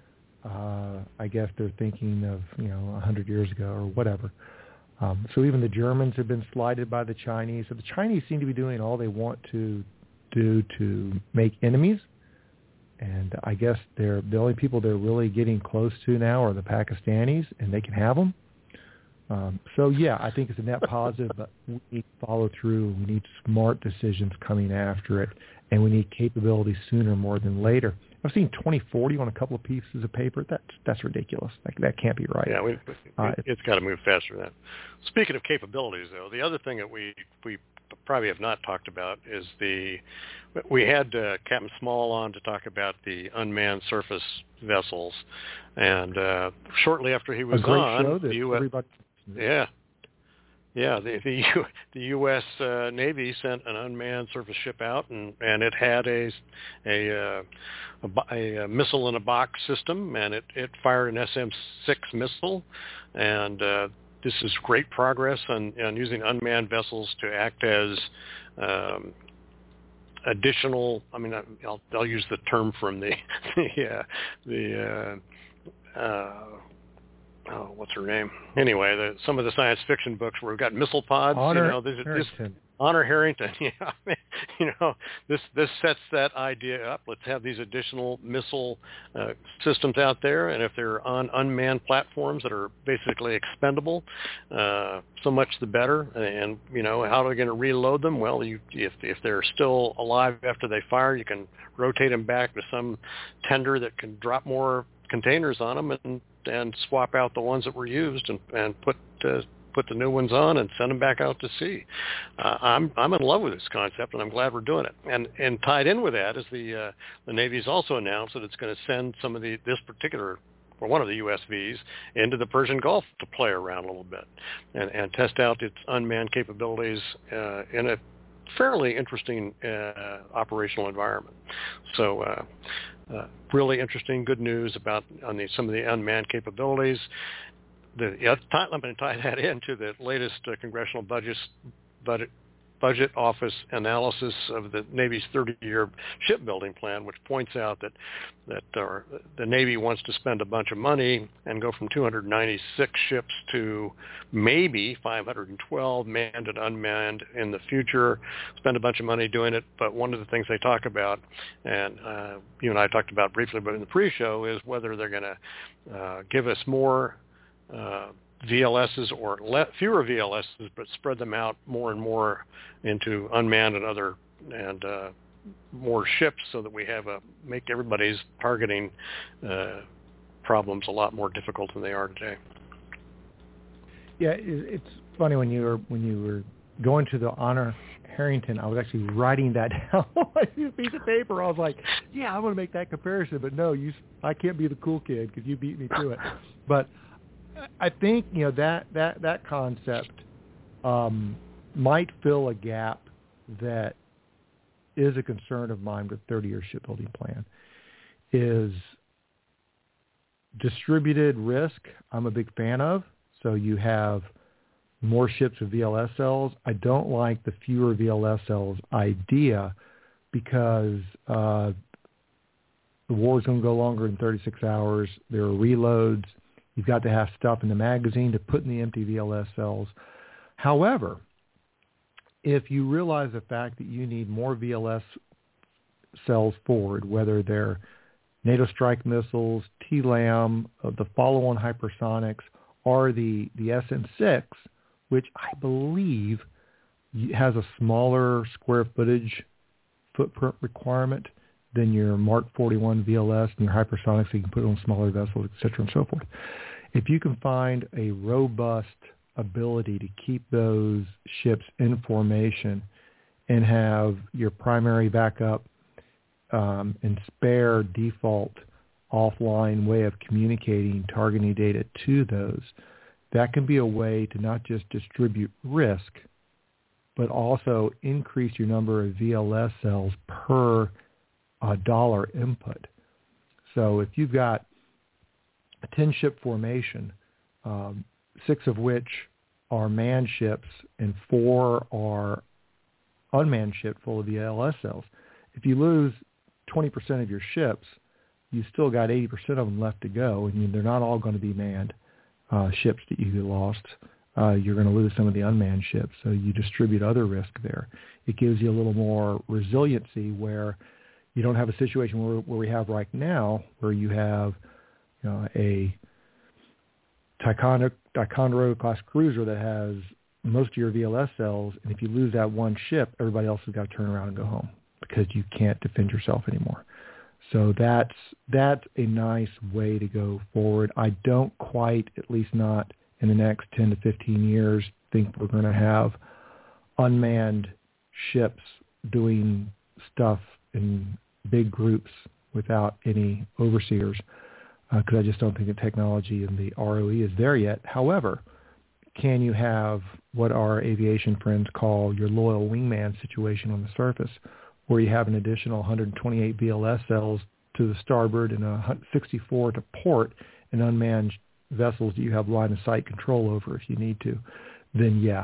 I guess they're thinking of 100 years ago or whatever. So even the Germans have been slighted by the Chinese. So the Chinese seem to be doing all they want to do to make enemies And I guess the only people they're really getting close to now are the Pakistanis, and they can have them. So, yeah, I think it's a net positive, but we need to follow through. We need smart decisions coming after it, and we need capability sooner more than later. I've seen 2040 on a couple of pieces of paper. That's ridiculous. That can't be right. Yeah, it's got to move faster than that. Speaking of capabilities, though, the other thing that we probably have not talked about is we had Captain Small on to talk about the unmanned surface vessels, and shortly after he was on, the U.S. The U.S. Navy sent an unmanned surface ship out, and it had a missile in a box system, and it fired an SM-6 missile, and this is great progress on using unmanned vessels to act as additional. I mean, I'll use the term from what's her name? Anyway, some of the science fiction books where we've got missile pods. Honor Harrington. Yeah, this sets that idea up. Let's have these additional missile systems out there, and if they're on unmanned platforms that are basically expendable, so much the better. And how are they going to reload them? Well, if they're still alive after they fire, you can rotate them back to some tender that can drop more containers on them and swap out the ones that were used and put the new ones on and send them back out to sea. I'm in love with this concept, and I'm glad we're doing it. And tied in with that is the Navy's also announced that it's going to send some of one of the USVs into the Persian Gulf to play around a little bit and test out its unmanned capabilities in a fairly interesting operational environment. So really interesting, good news about some of the unmanned capabilities. I'm going to tie that into the latest Congressional Budget Office analysis of the Navy's 30-year shipbuilding plan, which points out that the Navy wants to spend a bunch of money and go from 296 ships to maybe 512 manned and unmanned in the future, spend a bunch of money doing it. But one of the things they talk about, and you and I talked about briefly but in the pre-show, is whether they're going to give us more VLSs or fewer VLSs, but spread them out more and more into unmanned and other more ships, so that we make everybody's targeting problems a lot more difficult than they are today. Yeah, it's funny when you were going to the Honor Harrington, I was actually writing that down on a piece of paper. I was like, yeah, I want to make that comparison, but no, I can't be the cool kid because you beat me to it. But I think that concept might fill a gap that is a concern of mine with 30-year shipbuilding plan. Is distributed risk. I'm a big fan of. So you have more ships with VLSLs. I don't like the fewer VLSLs idea because the war's going to go longer than 36 hours. There are reloads. You've got to have stuff in the magazine to put in the empty VLSLs. However, if you realize the fact that you need more VLS cells forward, whether they're NATO strike missiles, TLAM, the follow-on hypersonics, or the SM-6, which I believe has a smaller square footage footprint requirement than your Mark 41 VLS and your hypersonics, so you can put it on smaller vessels, et cetera, and so forth. If you can find a robust ability to keep those ships in formation and have your primary backup and spare default offline way of communicating targeting data to those, that can be a way to not just distribute risk, but also increase your number of VLS cells per dollar input. So if you've got a 10-ship formation, 6 of which are manned ships and 4 are unmanned ships full of VLS cells, if you lose 20% of your ships, you still got 80% of them left to go, and they're not all going to be manned ships that you lost. You're going to lose some of the unmanned ships, so you distribute other risk there. It gives you a little more resiliency where You don't have a situation where we have right now, where you have a Ticonderoga class cruiser that has most of your VLS cells, and if you lose that one ship, everybody else has got to turn around and go home because you can't defend yourself anymore. So that's a nice way to go forward. I don't quite, at least not in the next 10 to 15 years, think we're going to have unmanned ships doing stuff in big groups without any overseers, because I just don't think the technology and the ROE is there yet. However, can you have what our aviation friends call your loyal wingman situation on the surface, where you have an additional 128 VLS cells to the starboard and 64 to port and unmanned vessels that you have line of sight control over if you need to? Then yeah,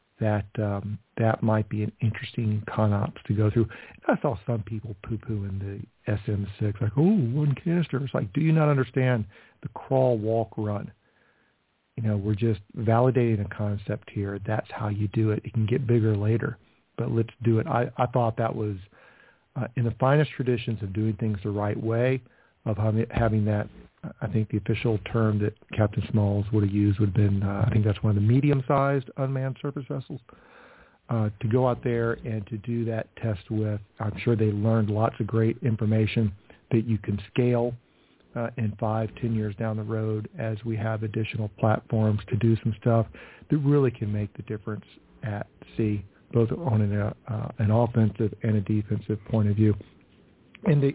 that might be an interesting ConOps to go through. And I saw some people poo-pooing the SM-6, like, oh, one canister. It's like, do you not understand the crawl, walk, run? We're just validating a concept here. That's how you do it. It can get bigger later, but let's do it. I thought that was in the finest traditions of doing things the right way, of having that. I think the official term that Captain Smalls would have used would have been, I think that's one of the medium-sized unmanned surface vessels, to go out there and to do that test with. I'm sure they learned lots of great information that you can scale in 5-10 years down the road as we have additional platforms to do some stuff that really can make the difference at sea, both on an offensive and a defensive point of view. And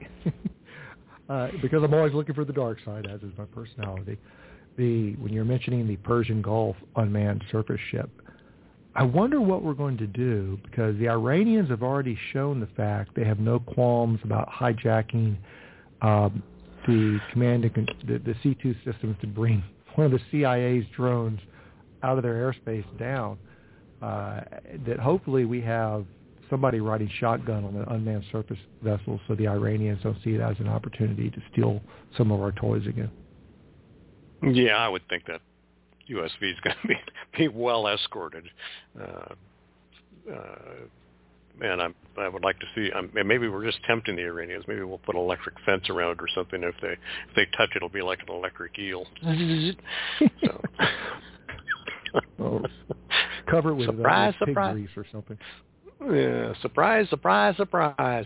because I'm always looking for the dark side, as is my personality, when you're mentioning the Persian Gulf unmanned surface ship, I wonder what we're going to do, because the Iranians have already shown the fact they have no qualms about hijacking the the C2 systems to bring one of the CIA's drones out of their airspace down. That hopefully we have somebody riding shotgun on the unmanned surface vessels, so the Iranians don't see it as an opportunity to steal some of our toys again. Yeah, I would think that USV is going to be well escorted. And I would like to see. Maybe we're just tempting the Iranians. Maybe we'll put an electric fence around it or something. If they touch it, it'll be like an electric eel. So. Oh, cover it with surprise, pig surprise. grease or something. Yeah, surprise, surprise, surprise.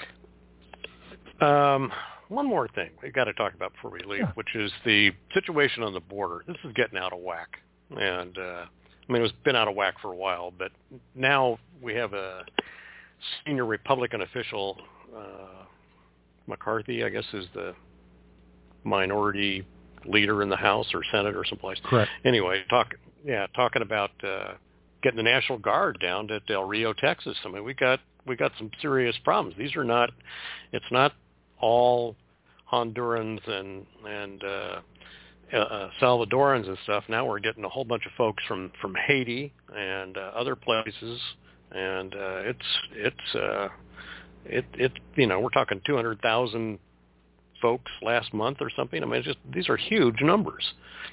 One more thing we got to talk about before we leave, which is the situation on the border. This is getting out of whack, and it's been out of whack for a while, but now we have a senior Republican official, McCarthy, I guess, is the minority leader in the House or Senate or someplace. Correct. Anyway, talking about getting the National Guard down to Del Rio, Texas. I mean, we got some serious problems. These are not. It's not all Hondurans and Salvadorans and stuff. Now we're getting a whole bunch of folks from Haiti and other places, and we're talking 200,000 folks last month or something. I mean, these are huge numbers.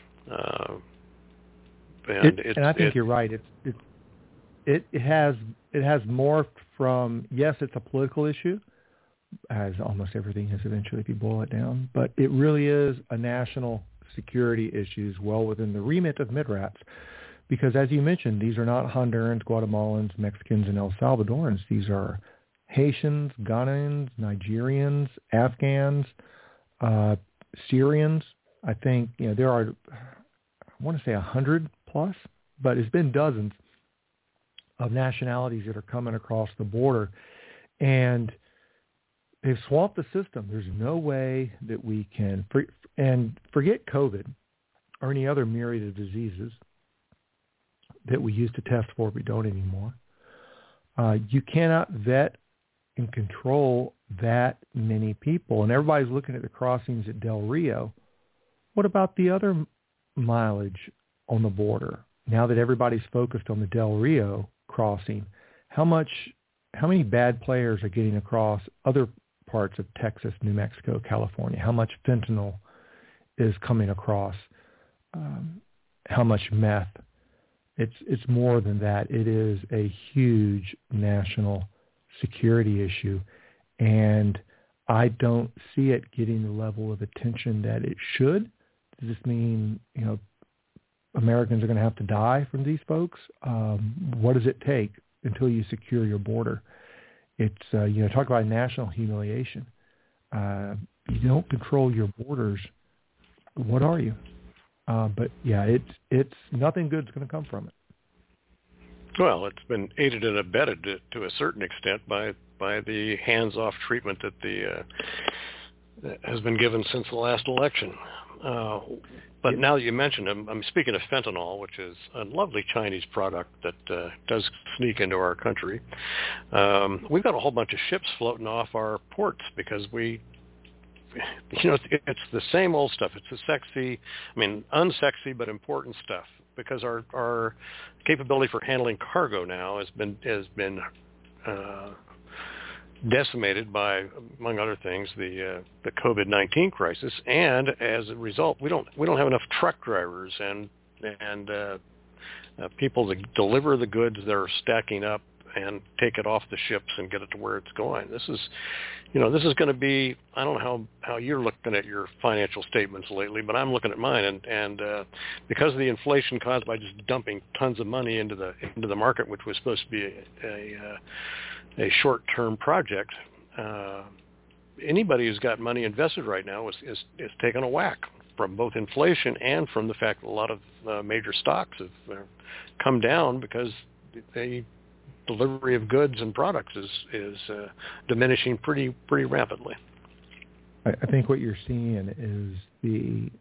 And I think you're right. It has morphed from, yes, it's a political issue, as almost everything is eventually if you boil it down, but it really is a national security issue well within the remit of MIDRATS, because as you mentioned, these are not Hondurans, Guatemalans, Mexicans, and El Salvadorans. These are Haitians, Ghanaians, Nigerians, Afghans, Syrians. I think there are, I want to say 100 plus, but it's been dozens of nationalities that are coming across the border, and they've swamped the system. There's no way that we can, and forget COVID or any other myriad of diseases that we used to test for, we don't anymore. You cannot vet and control that many people, and everybody's looking at the crossings at Del Rio. What about the other mileage on the border? Now that everybody's focused on the Del Rio crossing, how many bad players are getting across other parts of Texas, New Mexico, California? How much fentanyl is coming across? How much meth? It's more than that. It is a huge national security issue, and I don't see it getting the level of attention that it should. Does this mean, Americans are going to have to die from these folks? What does it take until you secure your border? It's, talk about national humiliation. You don't control your borders. What are you? But yeah, it's nothing good's going to come from it. Well, it's been aided and abetted to a certain extent by the hands-off treatment that that has been given since the last election. But now that you mentioned it, I'm speaking of fentanyl, which is a lovely Chinese product that does sneak into our country. We've got a whole bunch of ships floating off our ports because it's the same old stuff. It's the unsexy but important stuff, because our capability for handling cargo now has been decimated by, among other things, the COVID-19 crisis, and as a result, we don't have enough truck drivers and people to deliver the goods that are stacking up and take it off the ships and get it to where it's going. This is going to be, I don't know how you're looking at your financial statements lately, but I'm looking at mine, and because of the inflation caused by just dumping tons of money into the market, which was supposed to be a short-term project, anybody who's got money invested right now is taking a whack from both inflation and from the fact that a lot of major stocks have come down because the delivery of goods and products is diminishing pretty rapidly. I think what you're seeing is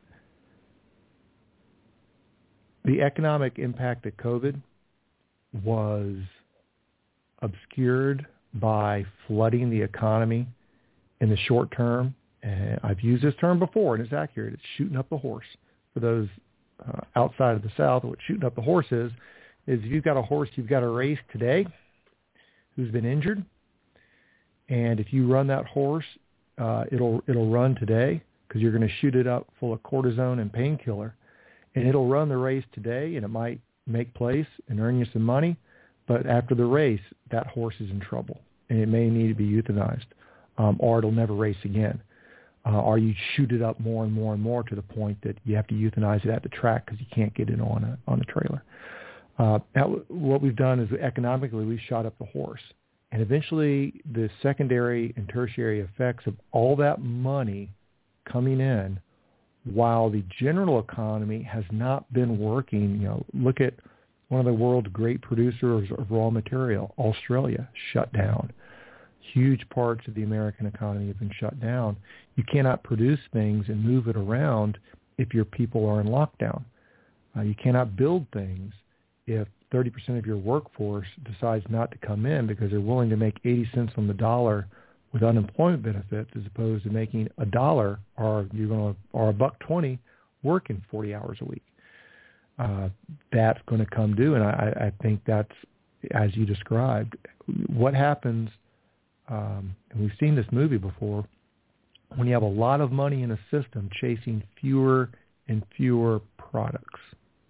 the economic impact of COVID was obscured by flooding the economy in the short term. And I've used this term before, and it's accurate. It's shooting up the horse. For those outside of the South, what shooting up the horse is if you've got a horse you've got to race today who's been injured, and if you run that horse, it'll run today because you're going to shoot it up full of cortisone and painkiller, and it'll run the race today, and it might make place and earn you some money. But after the race, that horse is in trouble, and it may need to be euthanized, or it'll never race again. Or you shoot it up more and more and more to the point that you have to euthanize it at the track because you can't get it on a trailer. Now, what we've done is economically we've shot up the horse. And eventually the secondary and tertiary effects of all that money coming in while the general economy has not been working. Look at one of the world's great producers of raw material, Australia, shut down. Huge parts of the American economy have been shut down. You cannot produce things and move it around if your people are in lockdown. You cannot build things if 30% of your workforce decides not to come in because they're willing to make 80 cents on the dollar with unemployment benefits as opposed to making $1 or $1.20 working 40 hours a week. That's going to come due, and I think that's, as you described, what happens, and we've seen this movie before, when you have a lot of money in a system chasing fewer and fewer products.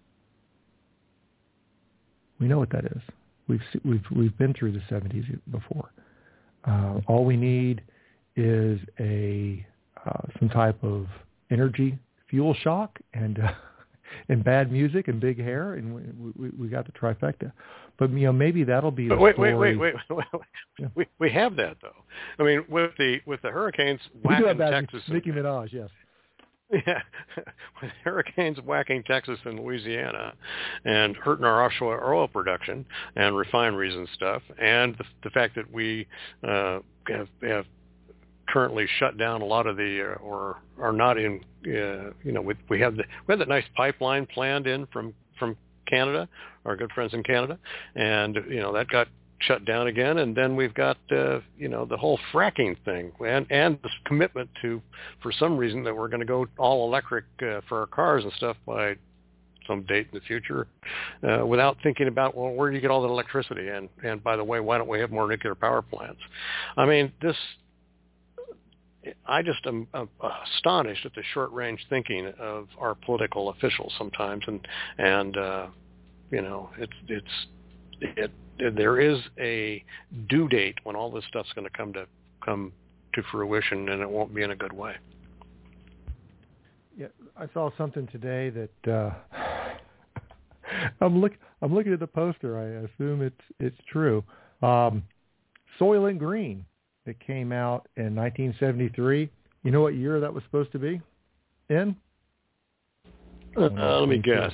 We know what that is. We've been through the 70s before. All we need is some type of energy fuel shock and bad music and big hair, and we got the trifecta. But maybe that'll be the story. Wait. Yeah. We have that though. I mean, with the hurricanes whacking Texas, Nicki Minaj, yes. Yeah, with hurricanes whacking Texas and Louisiana and hurting our offshore oil production and refineries and stuff, and the fact that we have currently shut down a lot of or are not in. We have that nice pipeline planned in from Canada, our good friends in Canada, and that got shut down again, and then we've got the whole fracking thing and this commitment to, for some reason, that we're going to go all electric for our cars and stuff by some date in the future, without thinking about, well, where do you get all that electricity? And by the way, why don't we have more nuclear power plants? I mean, I just am astonished at the short-range thinking of our political officials sometimes, and there is a due date when all this stuff's going to come to fruition, and it won't be in a good way. Yeah, I saw something today that I'm looking at the poster. I assume it's true. Soylent Green, that came out in 1973. You know what year that was supposed to be in? Let me guess.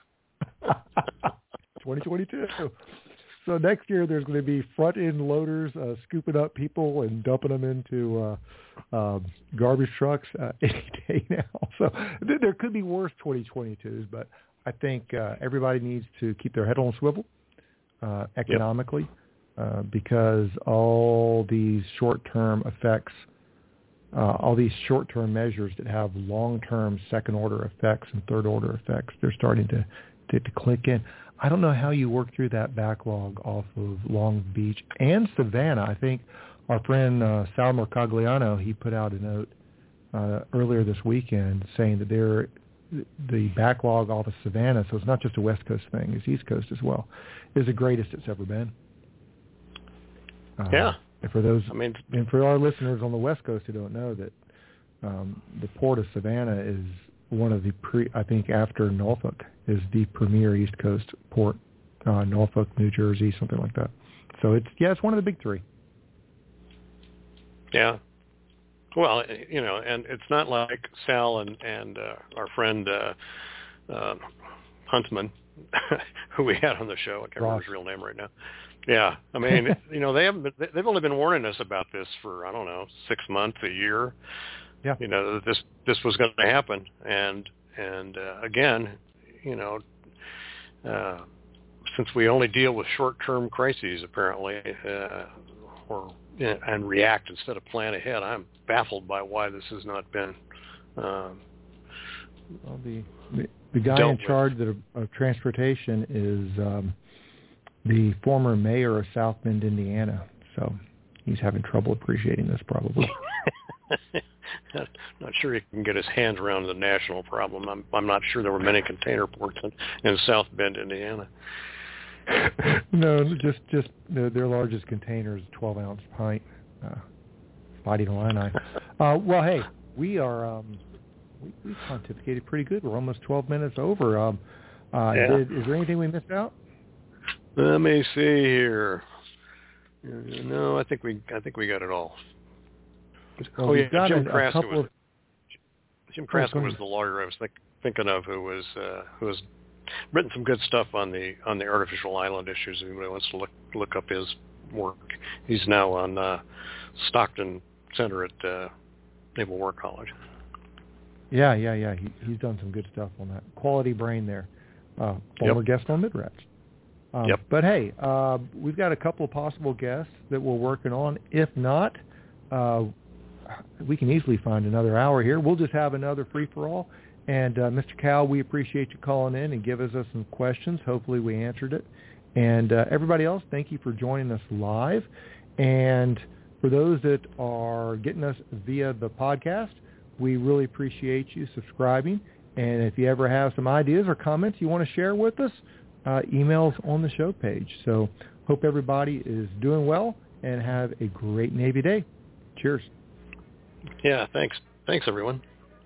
2022. So next year there's going to be front-end loaders scooping up people and dumping them into garbage trucks any day now. So there could be worse 2022s, but I think everybody needs to keep their head on a swivel economically because all these short-term effects, all these short-term measures that have long-term second-order effects and third-order effects, they're starting to click in. I don't know how you work through that backlog off of Long Beach and Savannah. I think our friend Sal Mercogliano, he put out a note earlier this weekend saying that the backlog off of Savannah, so it's not just a West Coast thing, it's East Coast as well, is the greatest it's ever been. Yeah. And for those, and for our listeners on the West Coast who don't know that, the port of Savannah is one of the I think after Norfolk is the premier East Coast port, Norfolk, New Jersey, something like that. So it's one of the big three. Yeah. Well, and it's not like Sal and our friend Huntsman, who we had on the show. I can't remember his real name right now. Yeah, I mean, they've only been warning us about this for, I don't know, 6 months, a year. Yeah. This was going to happen, and again, since we only deal with short-term crises apparently, and react instead of plan ahead, I'm baffled by why this has not been. Well, the guy in charge of transportation is the former mayor of South Bend, Indiana. So he's having trouble appreciating this probably. Not sure he can get his hands around the national problem. I'm not sure there were many container ports in South Bend, Indiana. No, just their largest container is a 12-ounce pint, Fighting Illini. Well, hey, we are we pontificated pretty good. We're almost 12 minutes over. Is there anything we missed out? Let me see here. No, I think we got it all. Well, Jim Kraska was the lawyer I was thinking of who has written some good stuff on the artificial island issues. If anybody wants to look up his work, he's now on Stockton Center at Naval War College. Yeah. He's done some good stuff on that. Quality brain there. Former guest on Midrats. But hey, we've got a couple of possible guests that we're working on. If not, we can easily find another hour here. We'll just have another free-for-all. And Mr. Cal, we appreciate you calling in and giving us some questions. Hopefully we answered it. And everybody else, thank you for joining us live. And for those that are getting us via the podcast, we really appreciate you subscribing. And if you ever have some ideas or comments you want to share with us, emails on the show page. So hope everybody is doing well and have a great Navy Day. Cheers. Yeah, thanks. Thanks, everyone.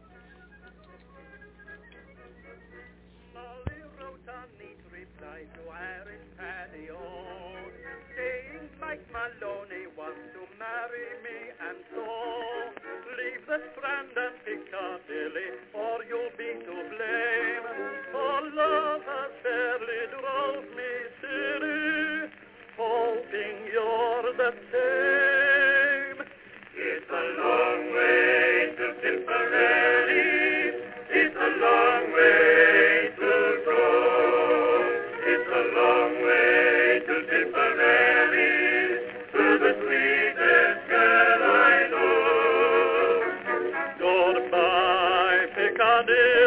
Maloney wants to marry me, and so leave the Strand and Piccadilly, or you'll be to blame. For love has fairly drove me silly, hoping you're the same. It's a long way to Tipperary, it's a long way to go. It's a long way to Tipperary, the sweetest girl I know. Goodbye, Piccadilly.